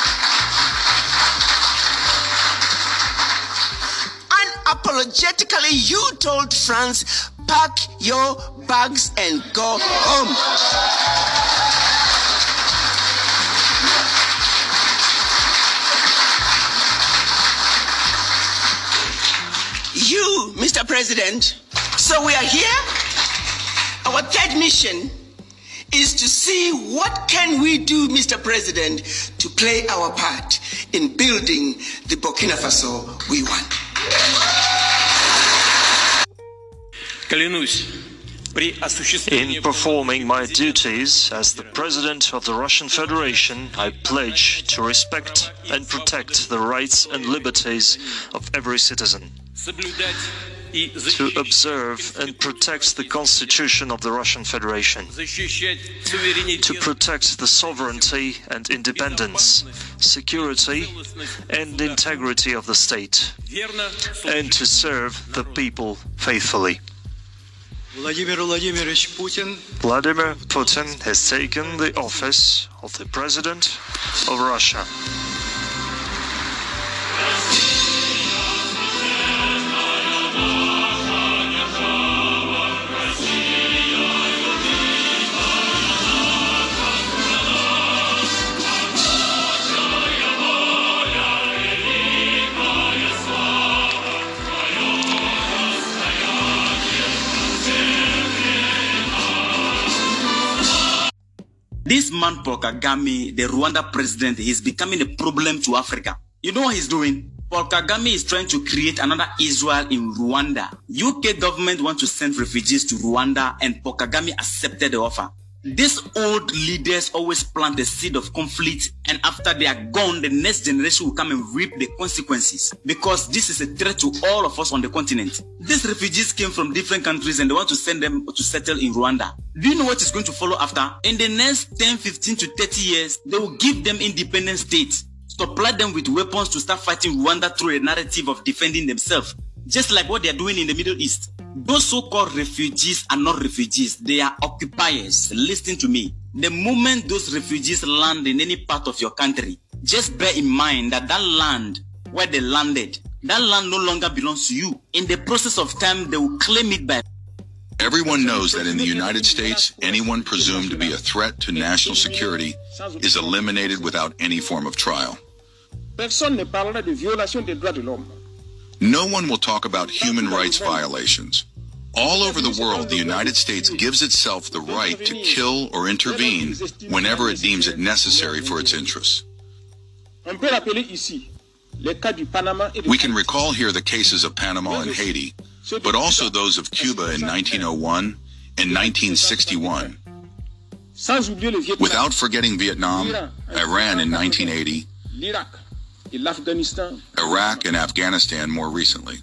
unapologetically, you told France, pack your bags and go home. You, Mister President, so we are here. Our third mission is to see what can we do, Mister President, to play our part in building the Burkina Faso we want. In performing my duties as the President of the Russian Federation, I pledge to respect and protect the rights and liberties of every citizen, to observe and protect the Constitution of the Russian Federation, to protect the sovereignty and independence, security and integrity of the state, and to serve the people faithfully. Vladimir Vladimirovich Putin. Vladimir Putin has taken the office of the President of Russia. This man, Paul Kagame, the Rwanda president, is becoming a problem to Africa. You know what he's doing? Paul Kagame is trying to create another Israel in Rwanda. U K government wants to send refugees to Rwanda, and Paul Kagame accepted the offer. These old leaders always plant the seed of conflict, and after they are gone, the next generation will come and reap the consequences, because this is a threat to all of us on the continent. These refugees came from different countries and they want to send them to settle in Rwanda. Do you know what is going to follow after? In the next ten, fifteen to thirty years, they will give them independent states, supply them with weapons to start fighting Rwanda through a narrative of defending themselves, just like what they are doing in the Middle East. Those so-called refugees are not refugees. They are occupiers. Listen to me. The moment those refugees land in any part of your country, just bear in mind that that land where they landed, that land no longer belongs to you. In the process of time, they will claim it back. Everyone knows that in the United States, anyone presumed to be a threat to national security is eliminated without any form of trial. Personne ne parlera de violation des droits de l'homme. No one will talk about human rights violations. All over the world, the United States gives itself the right to kill or intervene whenever it deems it necessary for its interests. We can recall here the cases of Panama and Haiti, but also those of Cuba in nineteen oh one and nineteen sixty-one. Without forgetting Vietnam, Iran in nineteen eighty, Iraq and Afghanistan more recently.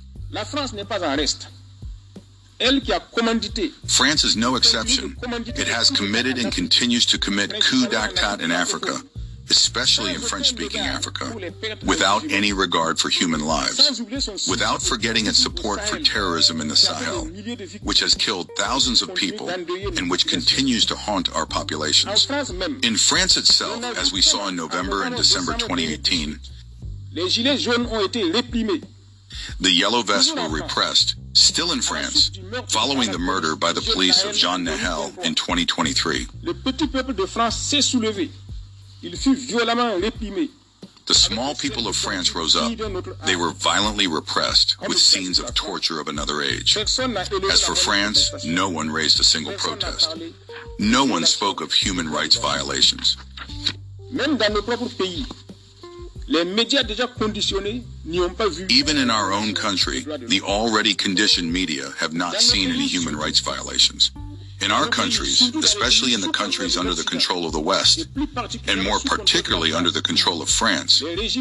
France is no exception. It has committed and continues to commit coups d'état in Africa, especially in French-speaking Africa, without any regard for human lives, without forgetting its support for terrorism in the Sahel, which has killed thousands of people and which continues to haunt our populations. In France itself, as we saw in November and December twenty eighteen, the Yellow Vests were repressed, still in France, following the murder by the police of Jean Nahel in twenty twenty-three. The small people of France rose up. They were violently repressed, with scenes of torture of another age. As for France, no one raised a single protest. No one spoke of human rights violations. Even in our own country, the already conditioned media have not seen any human rights violations. In our countries, especially in the countries under the control of the West, and more particularly under the control of France,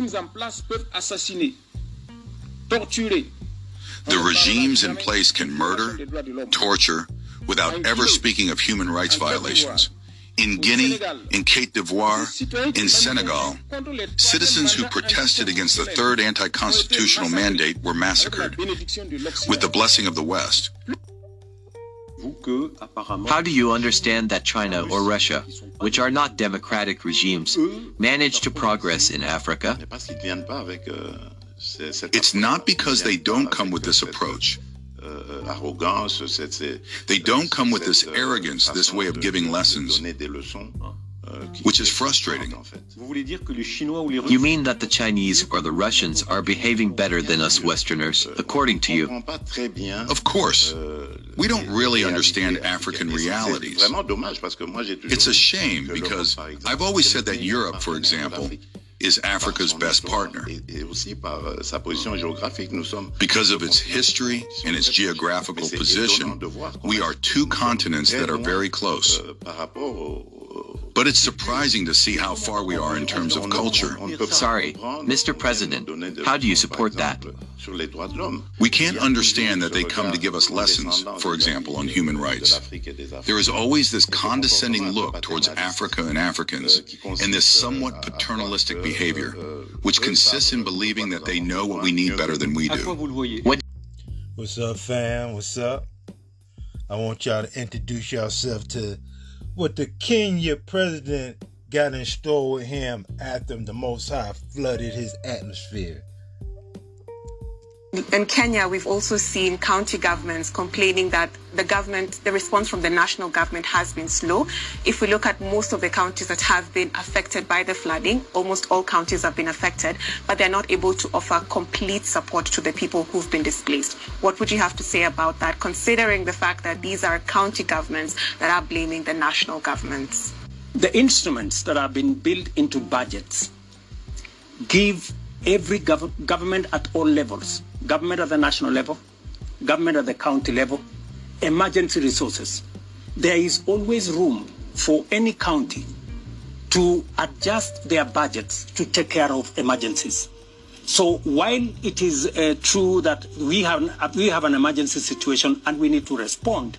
the regimes in place can murder, torture, without ever speaking of human rights violations. In Guinea, in Côte d'Ivoire, in Senegal, citizens who protested against the third anti-constitutional mandate were massacred, with the blessing of the West. How do you understand that China or Russia, which are not democratic regimes, manage to progress in Africa? It's not because they don't come with this approach. They don't come with this arrogance, this way of giving lessons, which is frustrating. You mean that the Chinese or the Russians are behaving better than us Westerners, according to you? Of course. We don't really understand African realities. It's a shame because I've always said that Europe, for example, is Africa's best partner. Because of its history and its geographical position, we are two continents that are very close. But it's surprising to see how far we are in terms of culture. Sorry, Mister President, how do you support that? We can't understand that they come to give us lessons, for example, on human rights. There is always this condescending look towards Africa and Africans, and this somewhat paternalistic behavior, which consists in believing that they know what we need better than we do. What? What's up, fam? What's up? I want y'all to introduce yourself to what the Kenya president got in store with him after the Most High flooded his atmosphere. In Kenya, we've also seen county governments complaining that the government, the response from the national government has been slow. If we look at most of the counties that have been affected by the flooding, almost all counties have been affected, but they're not able to offer complete support to the people who've been displaced. What would you have to say about that, considering the fact that these are county governments that are blaming the national governments? The instruments that have been built into budgets give every gov government at all levels, government at the national level, government at the county level, emergency resources. There is always room for any county to adjust their budgets to take care of emergencies. So while it is uh, true that we have, we have an emergency situation and we need to respond,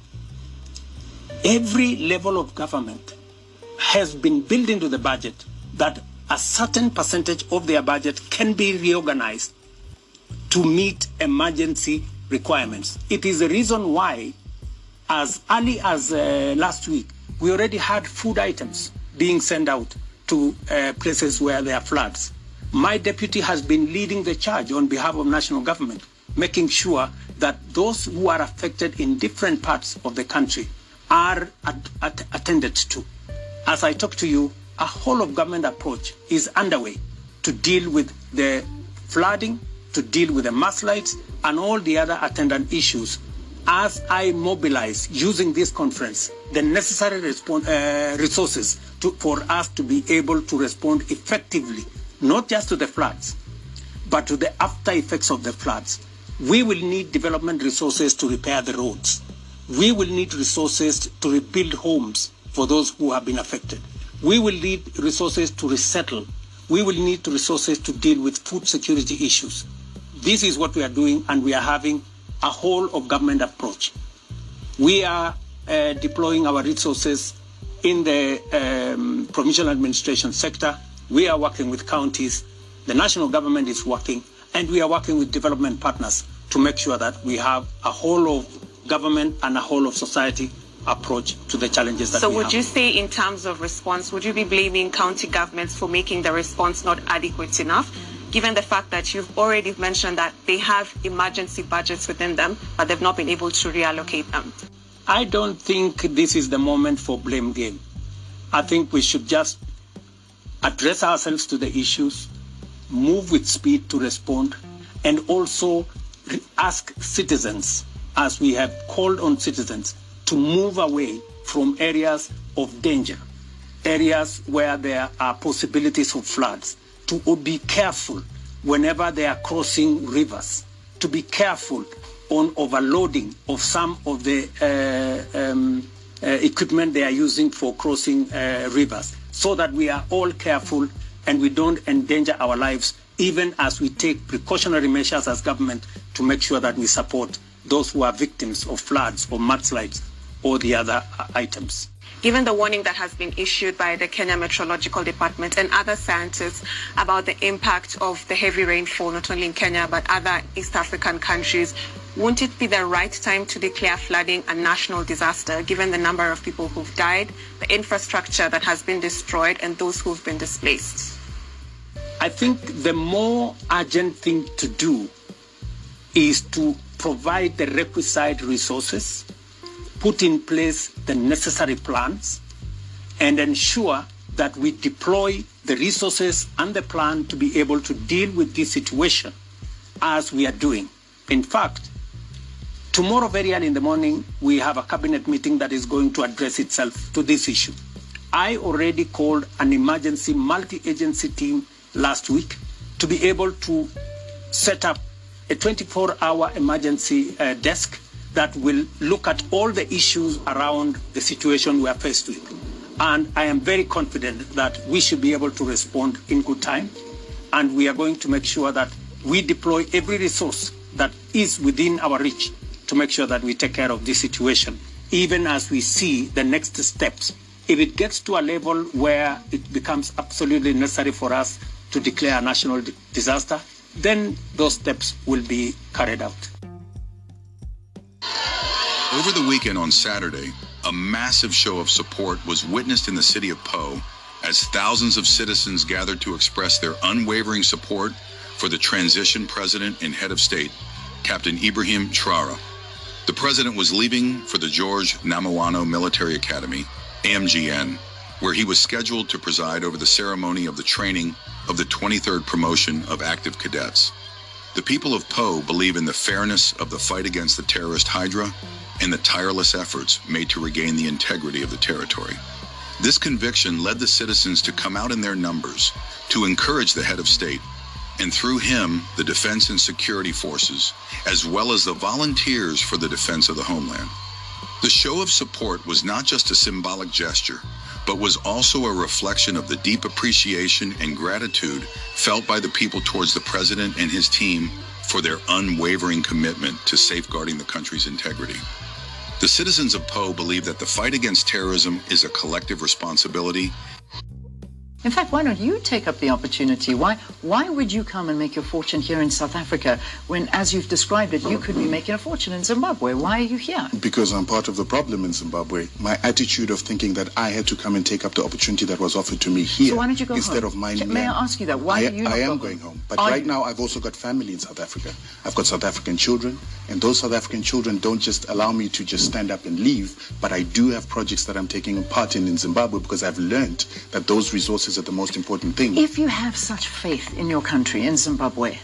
every level of government has been built into the budget that a certain percentage of their budget can be reorganized to meet emergency requirements. It is the reason why, as early as uh, last week, we already had food items being sent out to uh, places where there are floods. My deputy has been leading the charge on behalf of national government, making sure that those who are affected in different parts of the country are at, at, attended to. As I talk to you, a whole of government approach is underway to deal with the flooding, to deal with the mudslides, and all the other attendant issues. As I mobilize, using this conference, the necessary respond, uh, resources to, for us to be able to respond effectively, not just to the floods, but to the after effects of the floods. We will need development resources to repair the roads. We will need resources to rebuild homes for those who have been affected. We will need resources to resettle. We will need resources to deal with food security issues. This is what we are doing, and we are having a whole of government approach. We are uh, deploying our resources in the um, provincial administration sector. We are working with counties. The national government is working, and we are working with development partners to make sure that we have a whole of government and a whole of society approach to the challenges that so we would have. You say, in terms of response, would you be blaming county governments for making the response not adequate enough, given the fact that you've already mentioned that they have emergency budgets within them, but they've not been able to reallocate them? I don't think this is the moment for blame game. I think we should just address ourselves to the issues, move with speed to respond, and also ask citizens, as we have called on citizens, to move away from areas of danger, areas where there are possibilities of floods, to be careful whenever they are crossing rivers, to be careful on overloading of some of the uh, um, uh, equipment they are using for crossing uh, rivers, so that we are all careful and we don't endanger our lives, even as we take precautionary measures as government to make sure that we support those who are victims of floods or mudslides or the other uh, items. Given the warning that has been issued by the Kenya Meteorological Department and other scientists about the impact of the heavy rainfall, not only in Kenya, but other East African countries, won't it be the right time to declare flooding a national disaster, given the number of people who've died, the infrastructure that has been destroyed, and those who've been displaced? I think the more urgent thing to do is to provide the requisite resources, put in place the necessary plans, and ensure that we deploy the resources and the plan to be able to deal with this situation as we are doing. In fact, tomorrow very early in the morning, we have a cabinet meeting that is going to address itself to this issue. I already called an emergency multi-agency team last week to be able to set up a twenty-four hour emergency uh, desk that will look at all the issues around the situation we are faced with. And I am very confident that we should be able to respond in good time. And we are going to make sure that we deploy every resource that is within our reach to make sure that we take care of this situation, even as we see the next steps. If it gets to a level where it becomes absolutely necessary for us to declare a national disaster, then those steps will be carried out. Over the weekend on Saturday, a massive show of support was witnessed in the city of Po as thousands of citizens gathered to express their unwavering support for the transition president and head of state, Captain Ibrahim Traore. The president was leaving for the George Namawano Military Academy, A M G N, where he was scheduled to preside over the ceremony of the training of the twenty-third promotion of active cadets. The people of Po believe in the fairness of the fight against the terrorist Hydra and the tireless efforts made to regain the integrity of the territory. This conviction led the citizens to come out in their numbers to encourage the head of state, and through him, the defense and security forces, as well as the volunteers for the defense of the homeland. The show of support was not just a symbolic gesture, but was also a reflection of the deep appreciation and gratitude felt by the people towards the president and his team for their unwavering commitment to safeguarding the country's integrity. The citizens of Po believe that the fight against terrorism is a collective responsibility. In fact, why don't you take up the opportunity? Why why would you come and make your fortune here in South Africa when, as you've described it, you could be making a fortune in Zimbabwe? Why are you here? Because I'm part of the problem in Zimbabwe. My attitude of thinking that I had to come and take up the opportunity that was offered to me here so why don't you go instead home? of minding. May I ask you that? Why I, are you not I am go going home? home. But Are right you? now I've also got family in South Africa. I've got South African children, and those South African children don't just allow me to just stand up and leave, but I do have projects that I'm taking part in in Zimbabwe because I've learned that those resources are the most important thing. If you have such faith in your country, in Zimbabwe,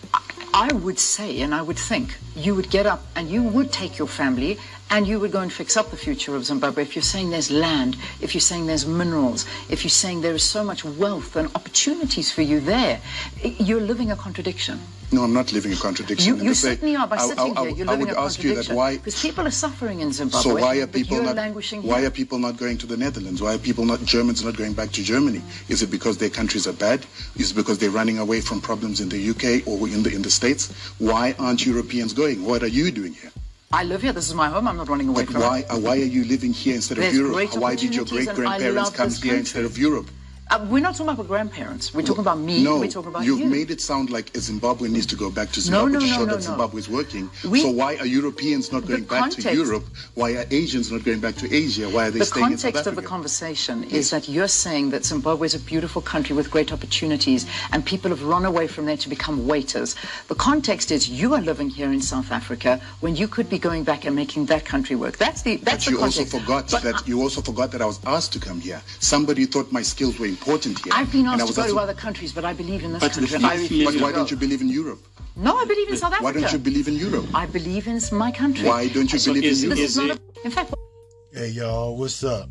I would say and I would think you would get up and you would take your family and you would go and fix up the future of Zimbabwe. If you're saying there's land, if you're saying there's minerals, if you're saying there is so much wealth and opportunities for you there, you're living a contradiction. No, I'm not living a contradiction. You, you certainly are by I, sitting I, I, here. You're I living would a ask you contradiction. that why, because people are suffering in Zimbabwe. so why are but people you're not languishing why here. are people not going to the Netherlands? Why are people not Germans not going back to Germany? Is it because their countries are bad? Is it because they're running away from problems in the U K or in the in the States? Why aren't Europeans going? What are you doing here? I live here. This is my home. I'm not running away But from why it. uh, why are you living here instead There's of Europe? great Why did your opportunities great and I grandparents love come this here country. instead of Europe? Uh, we're not talking about grandparents. We're talking about me. No, We're talking about you've you. made it sound like Zimbabwe needs to go back to No, Zimbabwe no, to no, show no, that no. Zimbabwe is working. We- so why are Europeans not The going back to context- Europe? Why are Asians not going back to Asia? Why are they The staying in South context of Africa? the conversation is that you're saying that Zimbabwe is a beautiful country with great opportunities and people have run away from there to become waiters. The context is you are living here in South Africa when you could be going back and making that country work. That's the that's But the you also context. forgot But that you also forgot that I was asked to come here. Somebody thought my skills were important here. I've been and I asked to was go to asked- other countries, but I believe in this But, country. and I refuse but to why go. don't you believe in Europe? No, I believe in South Africa. Why don't you believe in Europe? I believe in my country. Why don't you So believe in is- Europe? This is not a, in fact, Hey y'all, what's up?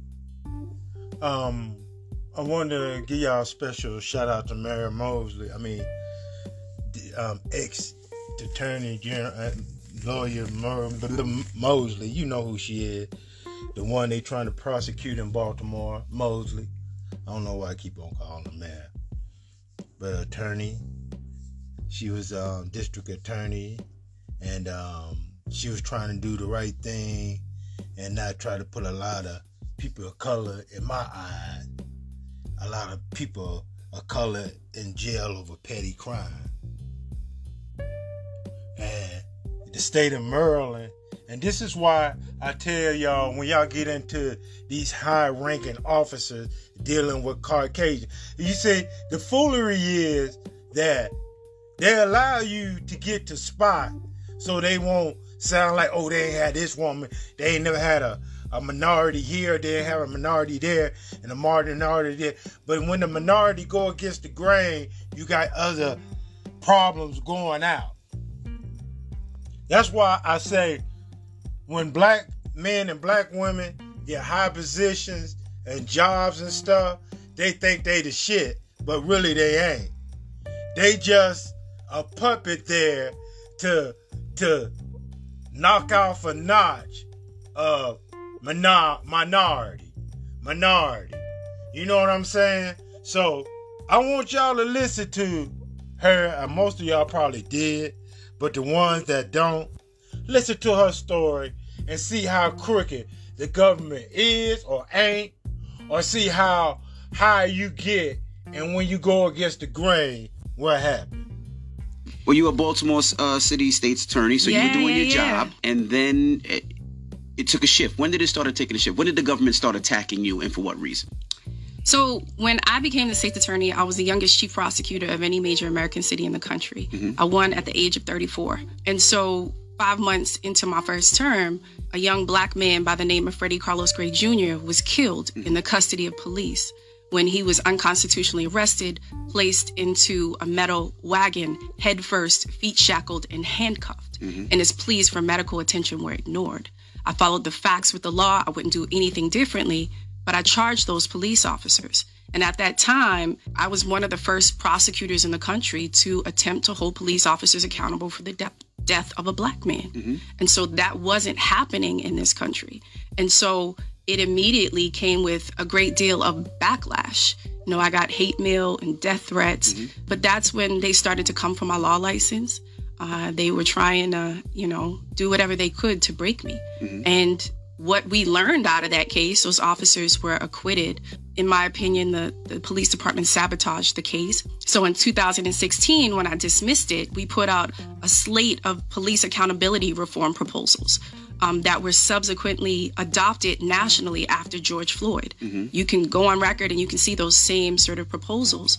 Um, I wanted to give y'all a special shout out to Mary Mosley. I mean, the, um, ex Attorney General, uh, lawyer Mer- Mosley. You know who she is. The one they trying to prosecute in Baltimore, Mosley. I don't know why I keep on calling her Mary, but attorney. She was um, district attorney, and um, she was trying to do the right thing and not try to put a lot of people of color, in my eyes, a lot of people of color in jail over petty crime. And the state of Maryland, and this is why I tell y'all, when y'all get into these high-ranking officers dealing with Caucasian, you see, the foolery is that they allow you to get to spot so they won't sound like, oh, they ain't had this woman, they ain't never had a, a minority here, they ain't have a minority there, and a minority there. But when the minority go against the grain, you got other problems going out. That's why I say when black men and black women get high positions and jobs and stuff, they think they the shit, but really they ain't. They just a puppet there to to knock off a notch of minor, minority. Minority. You know what I'm saying? So I want y'all to listen to her, and most of y'all probably did, but the ones that don't, listen to her story and see how crooked the government is or ain't, or see how high you get, and when you go against the grain, what happens. Well, you were Baltimore's uh, city state's attorney, so Yeah, you were doing yeah, your yeah. job, and then it, it took a shift. When did it start taking a shift? When did the government start attacking you, and for what reason? So when I became the state's attorney, I was the youngest chief prosecutor of any major American city in the country. Mm-hmm. I won at the age of thirty-four. And so five months into my first term, a young black man by the name of Freddie Carlos Gray Junior was killed Mm-hmm. in the custody of police when he was unconstitutionally arrested, placed into a metal wagon, head first, feet shackled, and handcuffed. Mm-hmm. And his pleas for medical attention were ignored. I followed the facts with the law. I wouldn't do anything differently, but I charged those police officers. And at that time, I was one of the first prosecutors in the country to attempt to hold police officers accountable for the de- death of a black man. Mm-hmm. And so that wasn't happening in this country. And so it immediately came with a great deal of backlash. You know, I got hate mail and death threats, mm-hmm. but that's when they started to come for my law license. Uh, they were trying to, you know, do whatever they could to break me. Mm-hmm. And what we learned out of that case, those officers were acquitted. In my opinion, the, the police department sabotaged the case. So in two thousand sixteen, when I dismissed it, we put out a slate of police accountability reform proposals um, that were subsequently adopted nationally after George Floyd. Mm-hmm. You can go on record and you can see those same sort of proposals.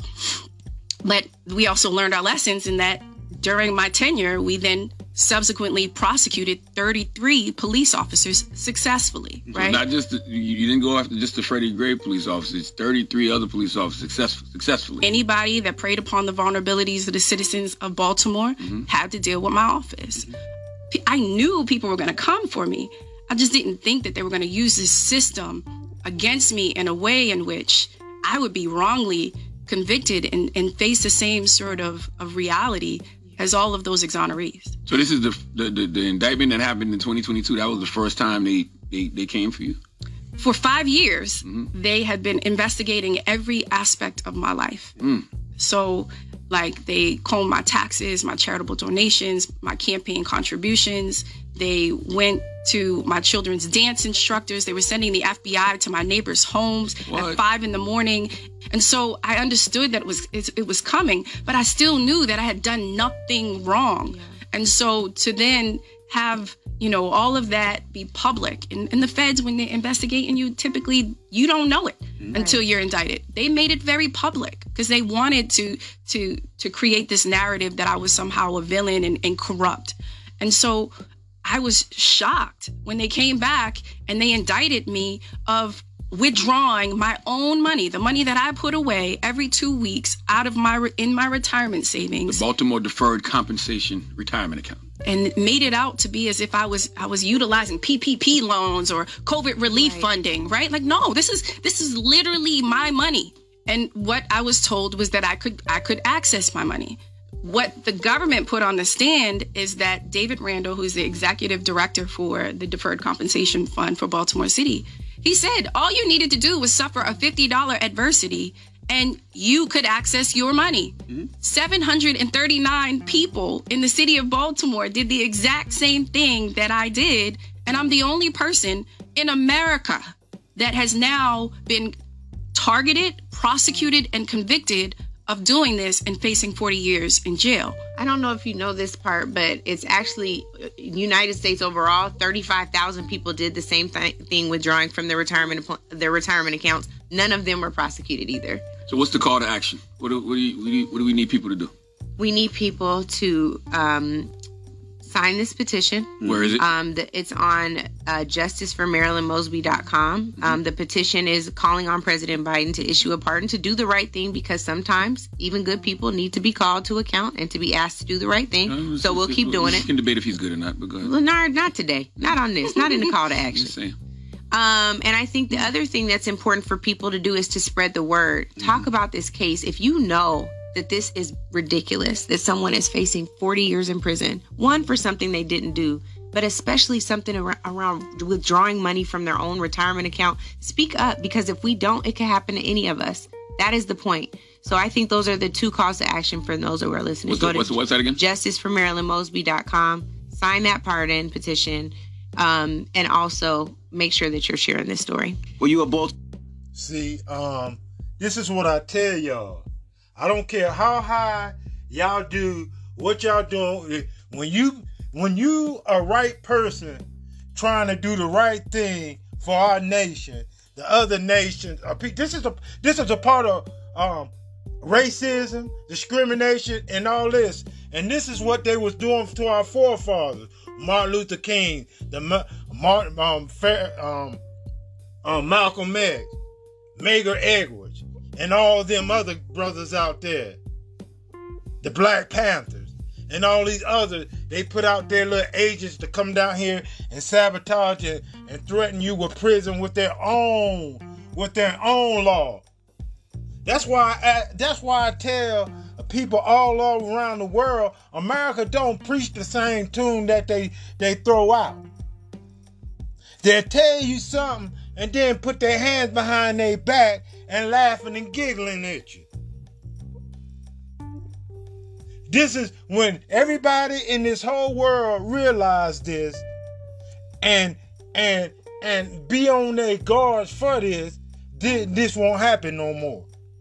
But we also learned our lessons in that during my tenure, we then subsequently prosecuted thirty-three police officers successfully, So right? not just the, you you didn't go after just the Freddie Gray police officers, thirty-three other police officers success, successfully. Anybody that preyed upon the vulnerabilities of the citizens of Baltimore Mm-hmm. had to deal with my office. P- I knew people were going to come for me. I just didn't think that they were going to use this system against me in a way in which I would be wrongly convicted and, and face the same sort of, of reality as all of those exonerees. So this is the, the the the indictment that happened in twenty twenty-two. That was the first time they they, they came for you? For five years, Mm-hmm. they had been investigating every aspect of my life. Mm. So, like, they combed my taxes, my charitable donations, my campaign contributions. They went to my children's dance instructors. They were sending the F B I to my neighbors' homes What? at five in the morning. And so I understood that it was it, it was coming, but I still knew that I had done nothing wrong. Yeah. And so to then have, you know, all of that be public, and, and the feds, when they're investigating you, typically you don't know it right. until you're indicted. They made it very public because they wanted to to to create this narrative that I was somehow a villain and, and corrupt. And so I was shocked when they came back and they indicted me of withdrawing my own money, the money that I put away every two weeks out of my in my retirement savings. The Baltimore Deferred Compensation Retirement Account. And made it out to be as if I was I was utilizing P P P loans or COVID relief right. funding, right? Like, no, this is this is literally my money. And what I was told was that I could I could access my money. What the government put on the stand is that David Randall, who's the executive director for the Deferred Compensation Fund for Baltimore City, he said all you needed to do was suffer a fifty dollars adversity and you could access your money. Mm-hmm. seven hundred thirty-nine people in the city of Baltimore did the exact same thing that I did. And I'm the only person in America that has now been targeted, prosecuted, and convicted of doing this and facing forty years in jail. I don't know if you know this part, but it's actually United States overall, thirty-five thousand people did the same th- thing withdrawing from their retirement their retirement accounts. None of them were prosecuted either. So what's the call to action? What do, what do, you, what do, you, what do we need people to do? We need people to um, sign this petition. Where is it? Um, the, it's on uh, justice for marilyn mosby dot com. Mm-hmm. Um, the petition is calling on President Biden to issue a pardon, to do the right thing, because sometimes even good people need to be called to account and to be asked to do the right thing. No, so we'll keep doing we it. We can debate if he's good or not, but go ahead. Well, not, not today. Not on this. Not in the call to action. Just saying. Um, and I think the other thing that's important for people to do is to spread the word. Talk mm-hmm. about this case. If you know that this is ridiculous, that someone is facing forty years in prison, one, for something they didn't do, but especially something around, around withdrawing money from their own retirement account, speak up, because if we don't, it can happen to any of us. That is the point. So I think those are the two calls to action for those who are listening. What's the, what's the website again? justice for marilyn mosby dot com. Sign that pardon petition. Um, and also make sure that you're sharing this story. Well, you are both. See, um, this is what I tell y'all. I don't care how high y'all do, what y'all doing. When you, when you a right person trying to do the right thing for our nation, the other nations, are, this is a this is a part of um, racism, discrimination, and all this. And this is what they was doing to our forefathers. Martin Luther King, the Martin, um, Fair, um, um, Malcolm X, Medgar Edwards, and all them other brothers out there, the Black Panthers, and all these others. They put out their little agents to come down here and sabotage and, and threaten you with prison with their own, with their own law. That's why. I, that's why I tell people all around the world, America don't preach the same tune that they, they throw out. They'll tell you something and then put their hands behind their back and laughing and giggling at you. This is when everybody in this whole world realize this and and and be on their guards for this, this won't happen no more.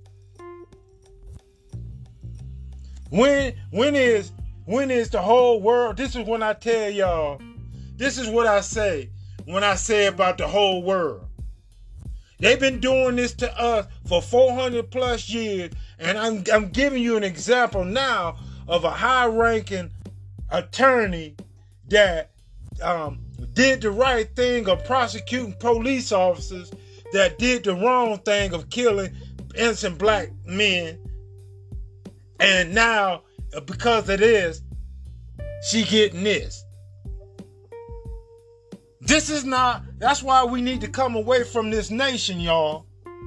When when is when is the whole world? This is when I tell y'all, this is what I say when I say about the whole world. They've been doing this to us for four hundred plus years, and I'm I'm giving you an example now of a high-ranking attorney that um, did the right thing of prosecuting police officers that did the wrong thing of killing innocent black men. And now, because of this, she getting this. This is not, that's why we need to come away from this nation, y'all.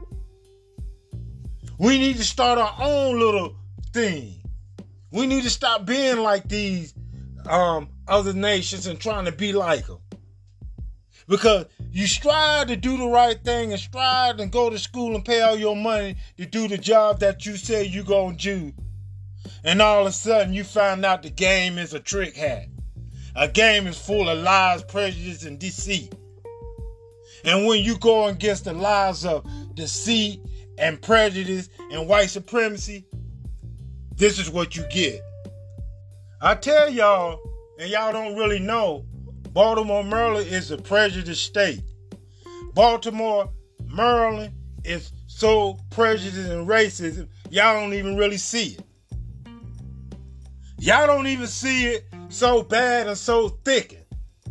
We need to start our own little thing. We need to stop being like these um, other nations and trying to be like them. Because you strive to do the right thing and strive and go to school and pay all your money to do the job that you say you're going to do. And all of a sudden you find out the game is a trick hat. A game is full of lies, prejudice, and deceit. And when you go against the lies of deceit and prejudice and white supremacy, this is what you get. I tell y'all, and y'all don't really know, Baltimore, Maryland is a prejudiced state. Baltimore, Maryland is so prejudiced and racist, y'all don't even really see it. Y'all don't even see it so bad and so thick.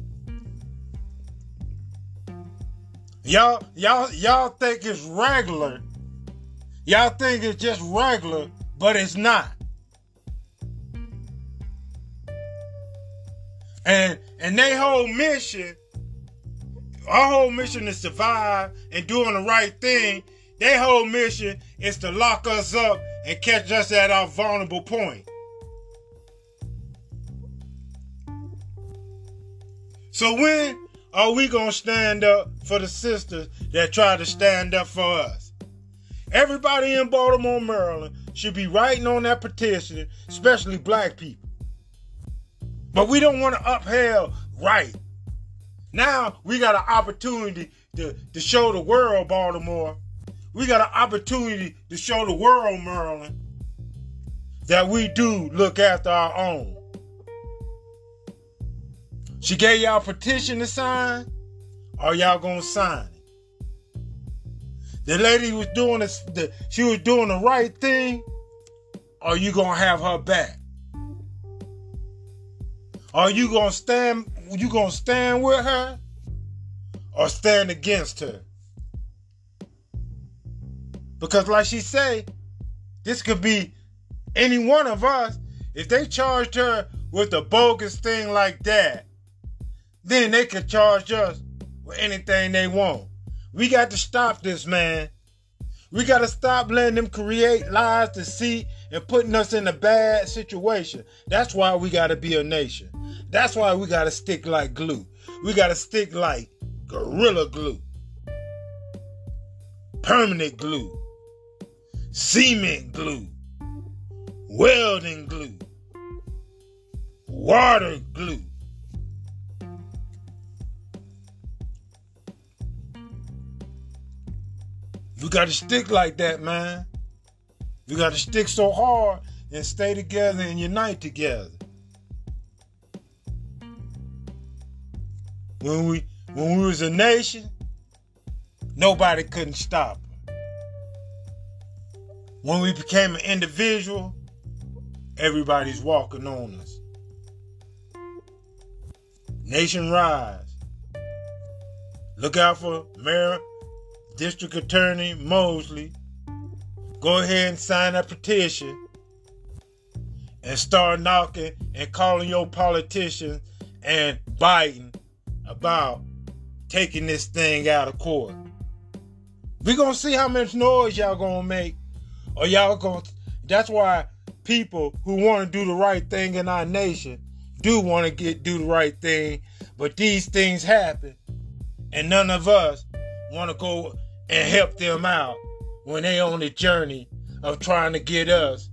Y'all, y'all, y'all think it's regular. Y'all think it's just regular, but it's not. And and their whole mission, our whole mission is survive and doing the right thing. Their whole mission is to lock us up and catch us at our vulnerable point. So when are we going to stand up for the sisters that try to stand up for us? Everybody in Baltimore, Maryland should be writing on that petition, especially black people. But we don't want to upheld right. Now we got an opportunity to, to show the world, Baltimore. We got an opportunity to show the world, Maryland, that we do look after our own. She gave y'all a petition to sign, or y'all gonna sign it? The lady was doing this, the, she was doing the right thing, or you gonna have her back? Are you gonna stand? You gonna stand with her, or stand against her? Because, like she say, this could be any one of us. If they charged her with a bogus thing like that, then they could charge us with anything they want. We got to stop this, man. We got to stop letting them create lies, deceit, and putting us in a bad situation. That's why we got to be a nation. That's why we got to stick like glue. We got to stick like Gorilla Glue, permanent glue, cement glue, welding glue, water glue. We got to stick like that, man. We got to stick so hard and stay together and unite together. When we when we was a nation, nobody couldn't stop her. When we became an individual, everybody's walking on us. Nation rise. Look out for Mayor, District Attorney Mosley. Go ahead and sign a petition and start knocking and calling your politicians and Biden about taking this thing out of court. We're going to see how much noise y'all going to make. Or y'all going to... That's why people who want to do the right thing in our nation do want to get do the right thing. But these things happen. And none of us want to go and help them out when they on the journey of trying to get us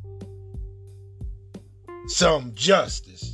some justice.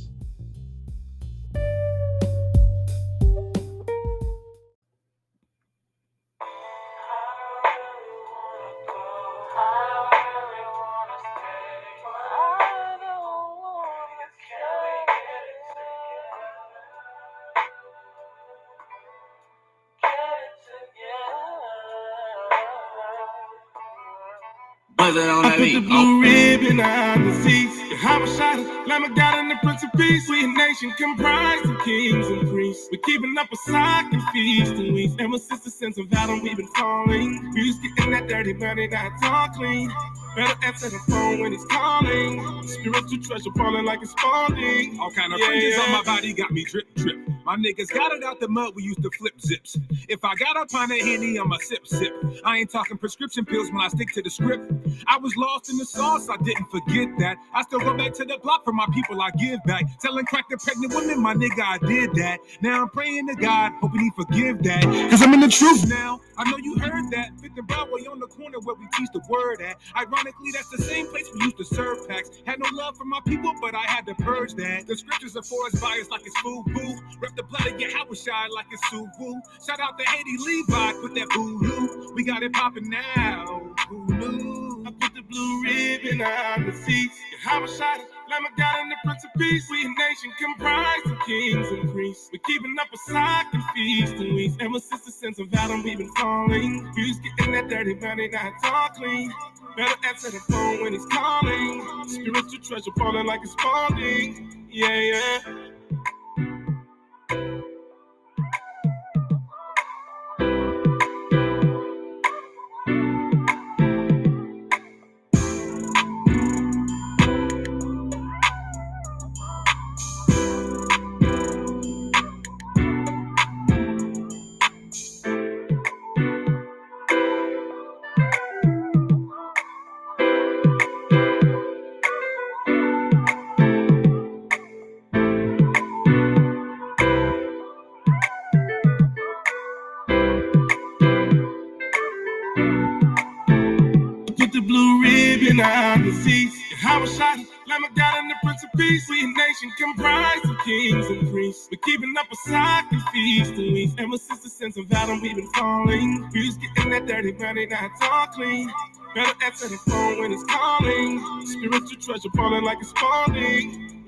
I put the blue ribbon on the seats. The Habashada, Lamb of God, and the Prince of Peace. We a nation comprised of kings and priests. We're keeping up a sock and feast and weeks. Ever since the sense of Adam, we've been falling. We used getting that dirty money, now it's all clean. Better answer the phone when it's calling. Spiritual treasure falling like it's falling. All kind of yeah, fringes yeah. on my body got me drip drip. My niggas got it out the mud, we used to flip zips. If I got up on a Henny, I'ma sip sip. I ain't talking prescription pills when I stick to the script. I was lost in the sauce, I didn't forget that. I still go back to the block for my people, I give back. Telling crack to pregnant women, my nigga, I did that. Now I'm praying to God, hoping he forgive that. Cause I'm in the truth now. I know you heard that. Fifth and Broadway on the corner where we teach the word at. Ironically, that's the same place we used to serve packs. Had no love for my people, but I had to purge that. The scriptures are for us biased like it's food boo. Rep the blood of your house shy like it's Subaru. Shout out to Haiti Levi with that voodoo. We got it popping now. Who knew? I put the blue ribbon on the seats. The Habashada, Lamb of God, and the Prince of Peace. We a nation comprised of kings and priests. We're keeping up a sock and feast and weeks. Ever since the sense of Adam, we've been falling. We was getting that dirty money, now it's all clean. Better answer the phone when it's calling. Spiritual treasure falling like it's falling. Yeah, yeah. On the seats, the Habashada, Lamb of God, and the Prince of Peace. We a nation comprised of kings and priests. We're keeping up a sock and feast and weeks. Ever since the sense of Adam, we've been falling. We was getting that dirty money, now it's all clean. Better answer the phone when it's calling. Spiritual treasure falling like it's falling.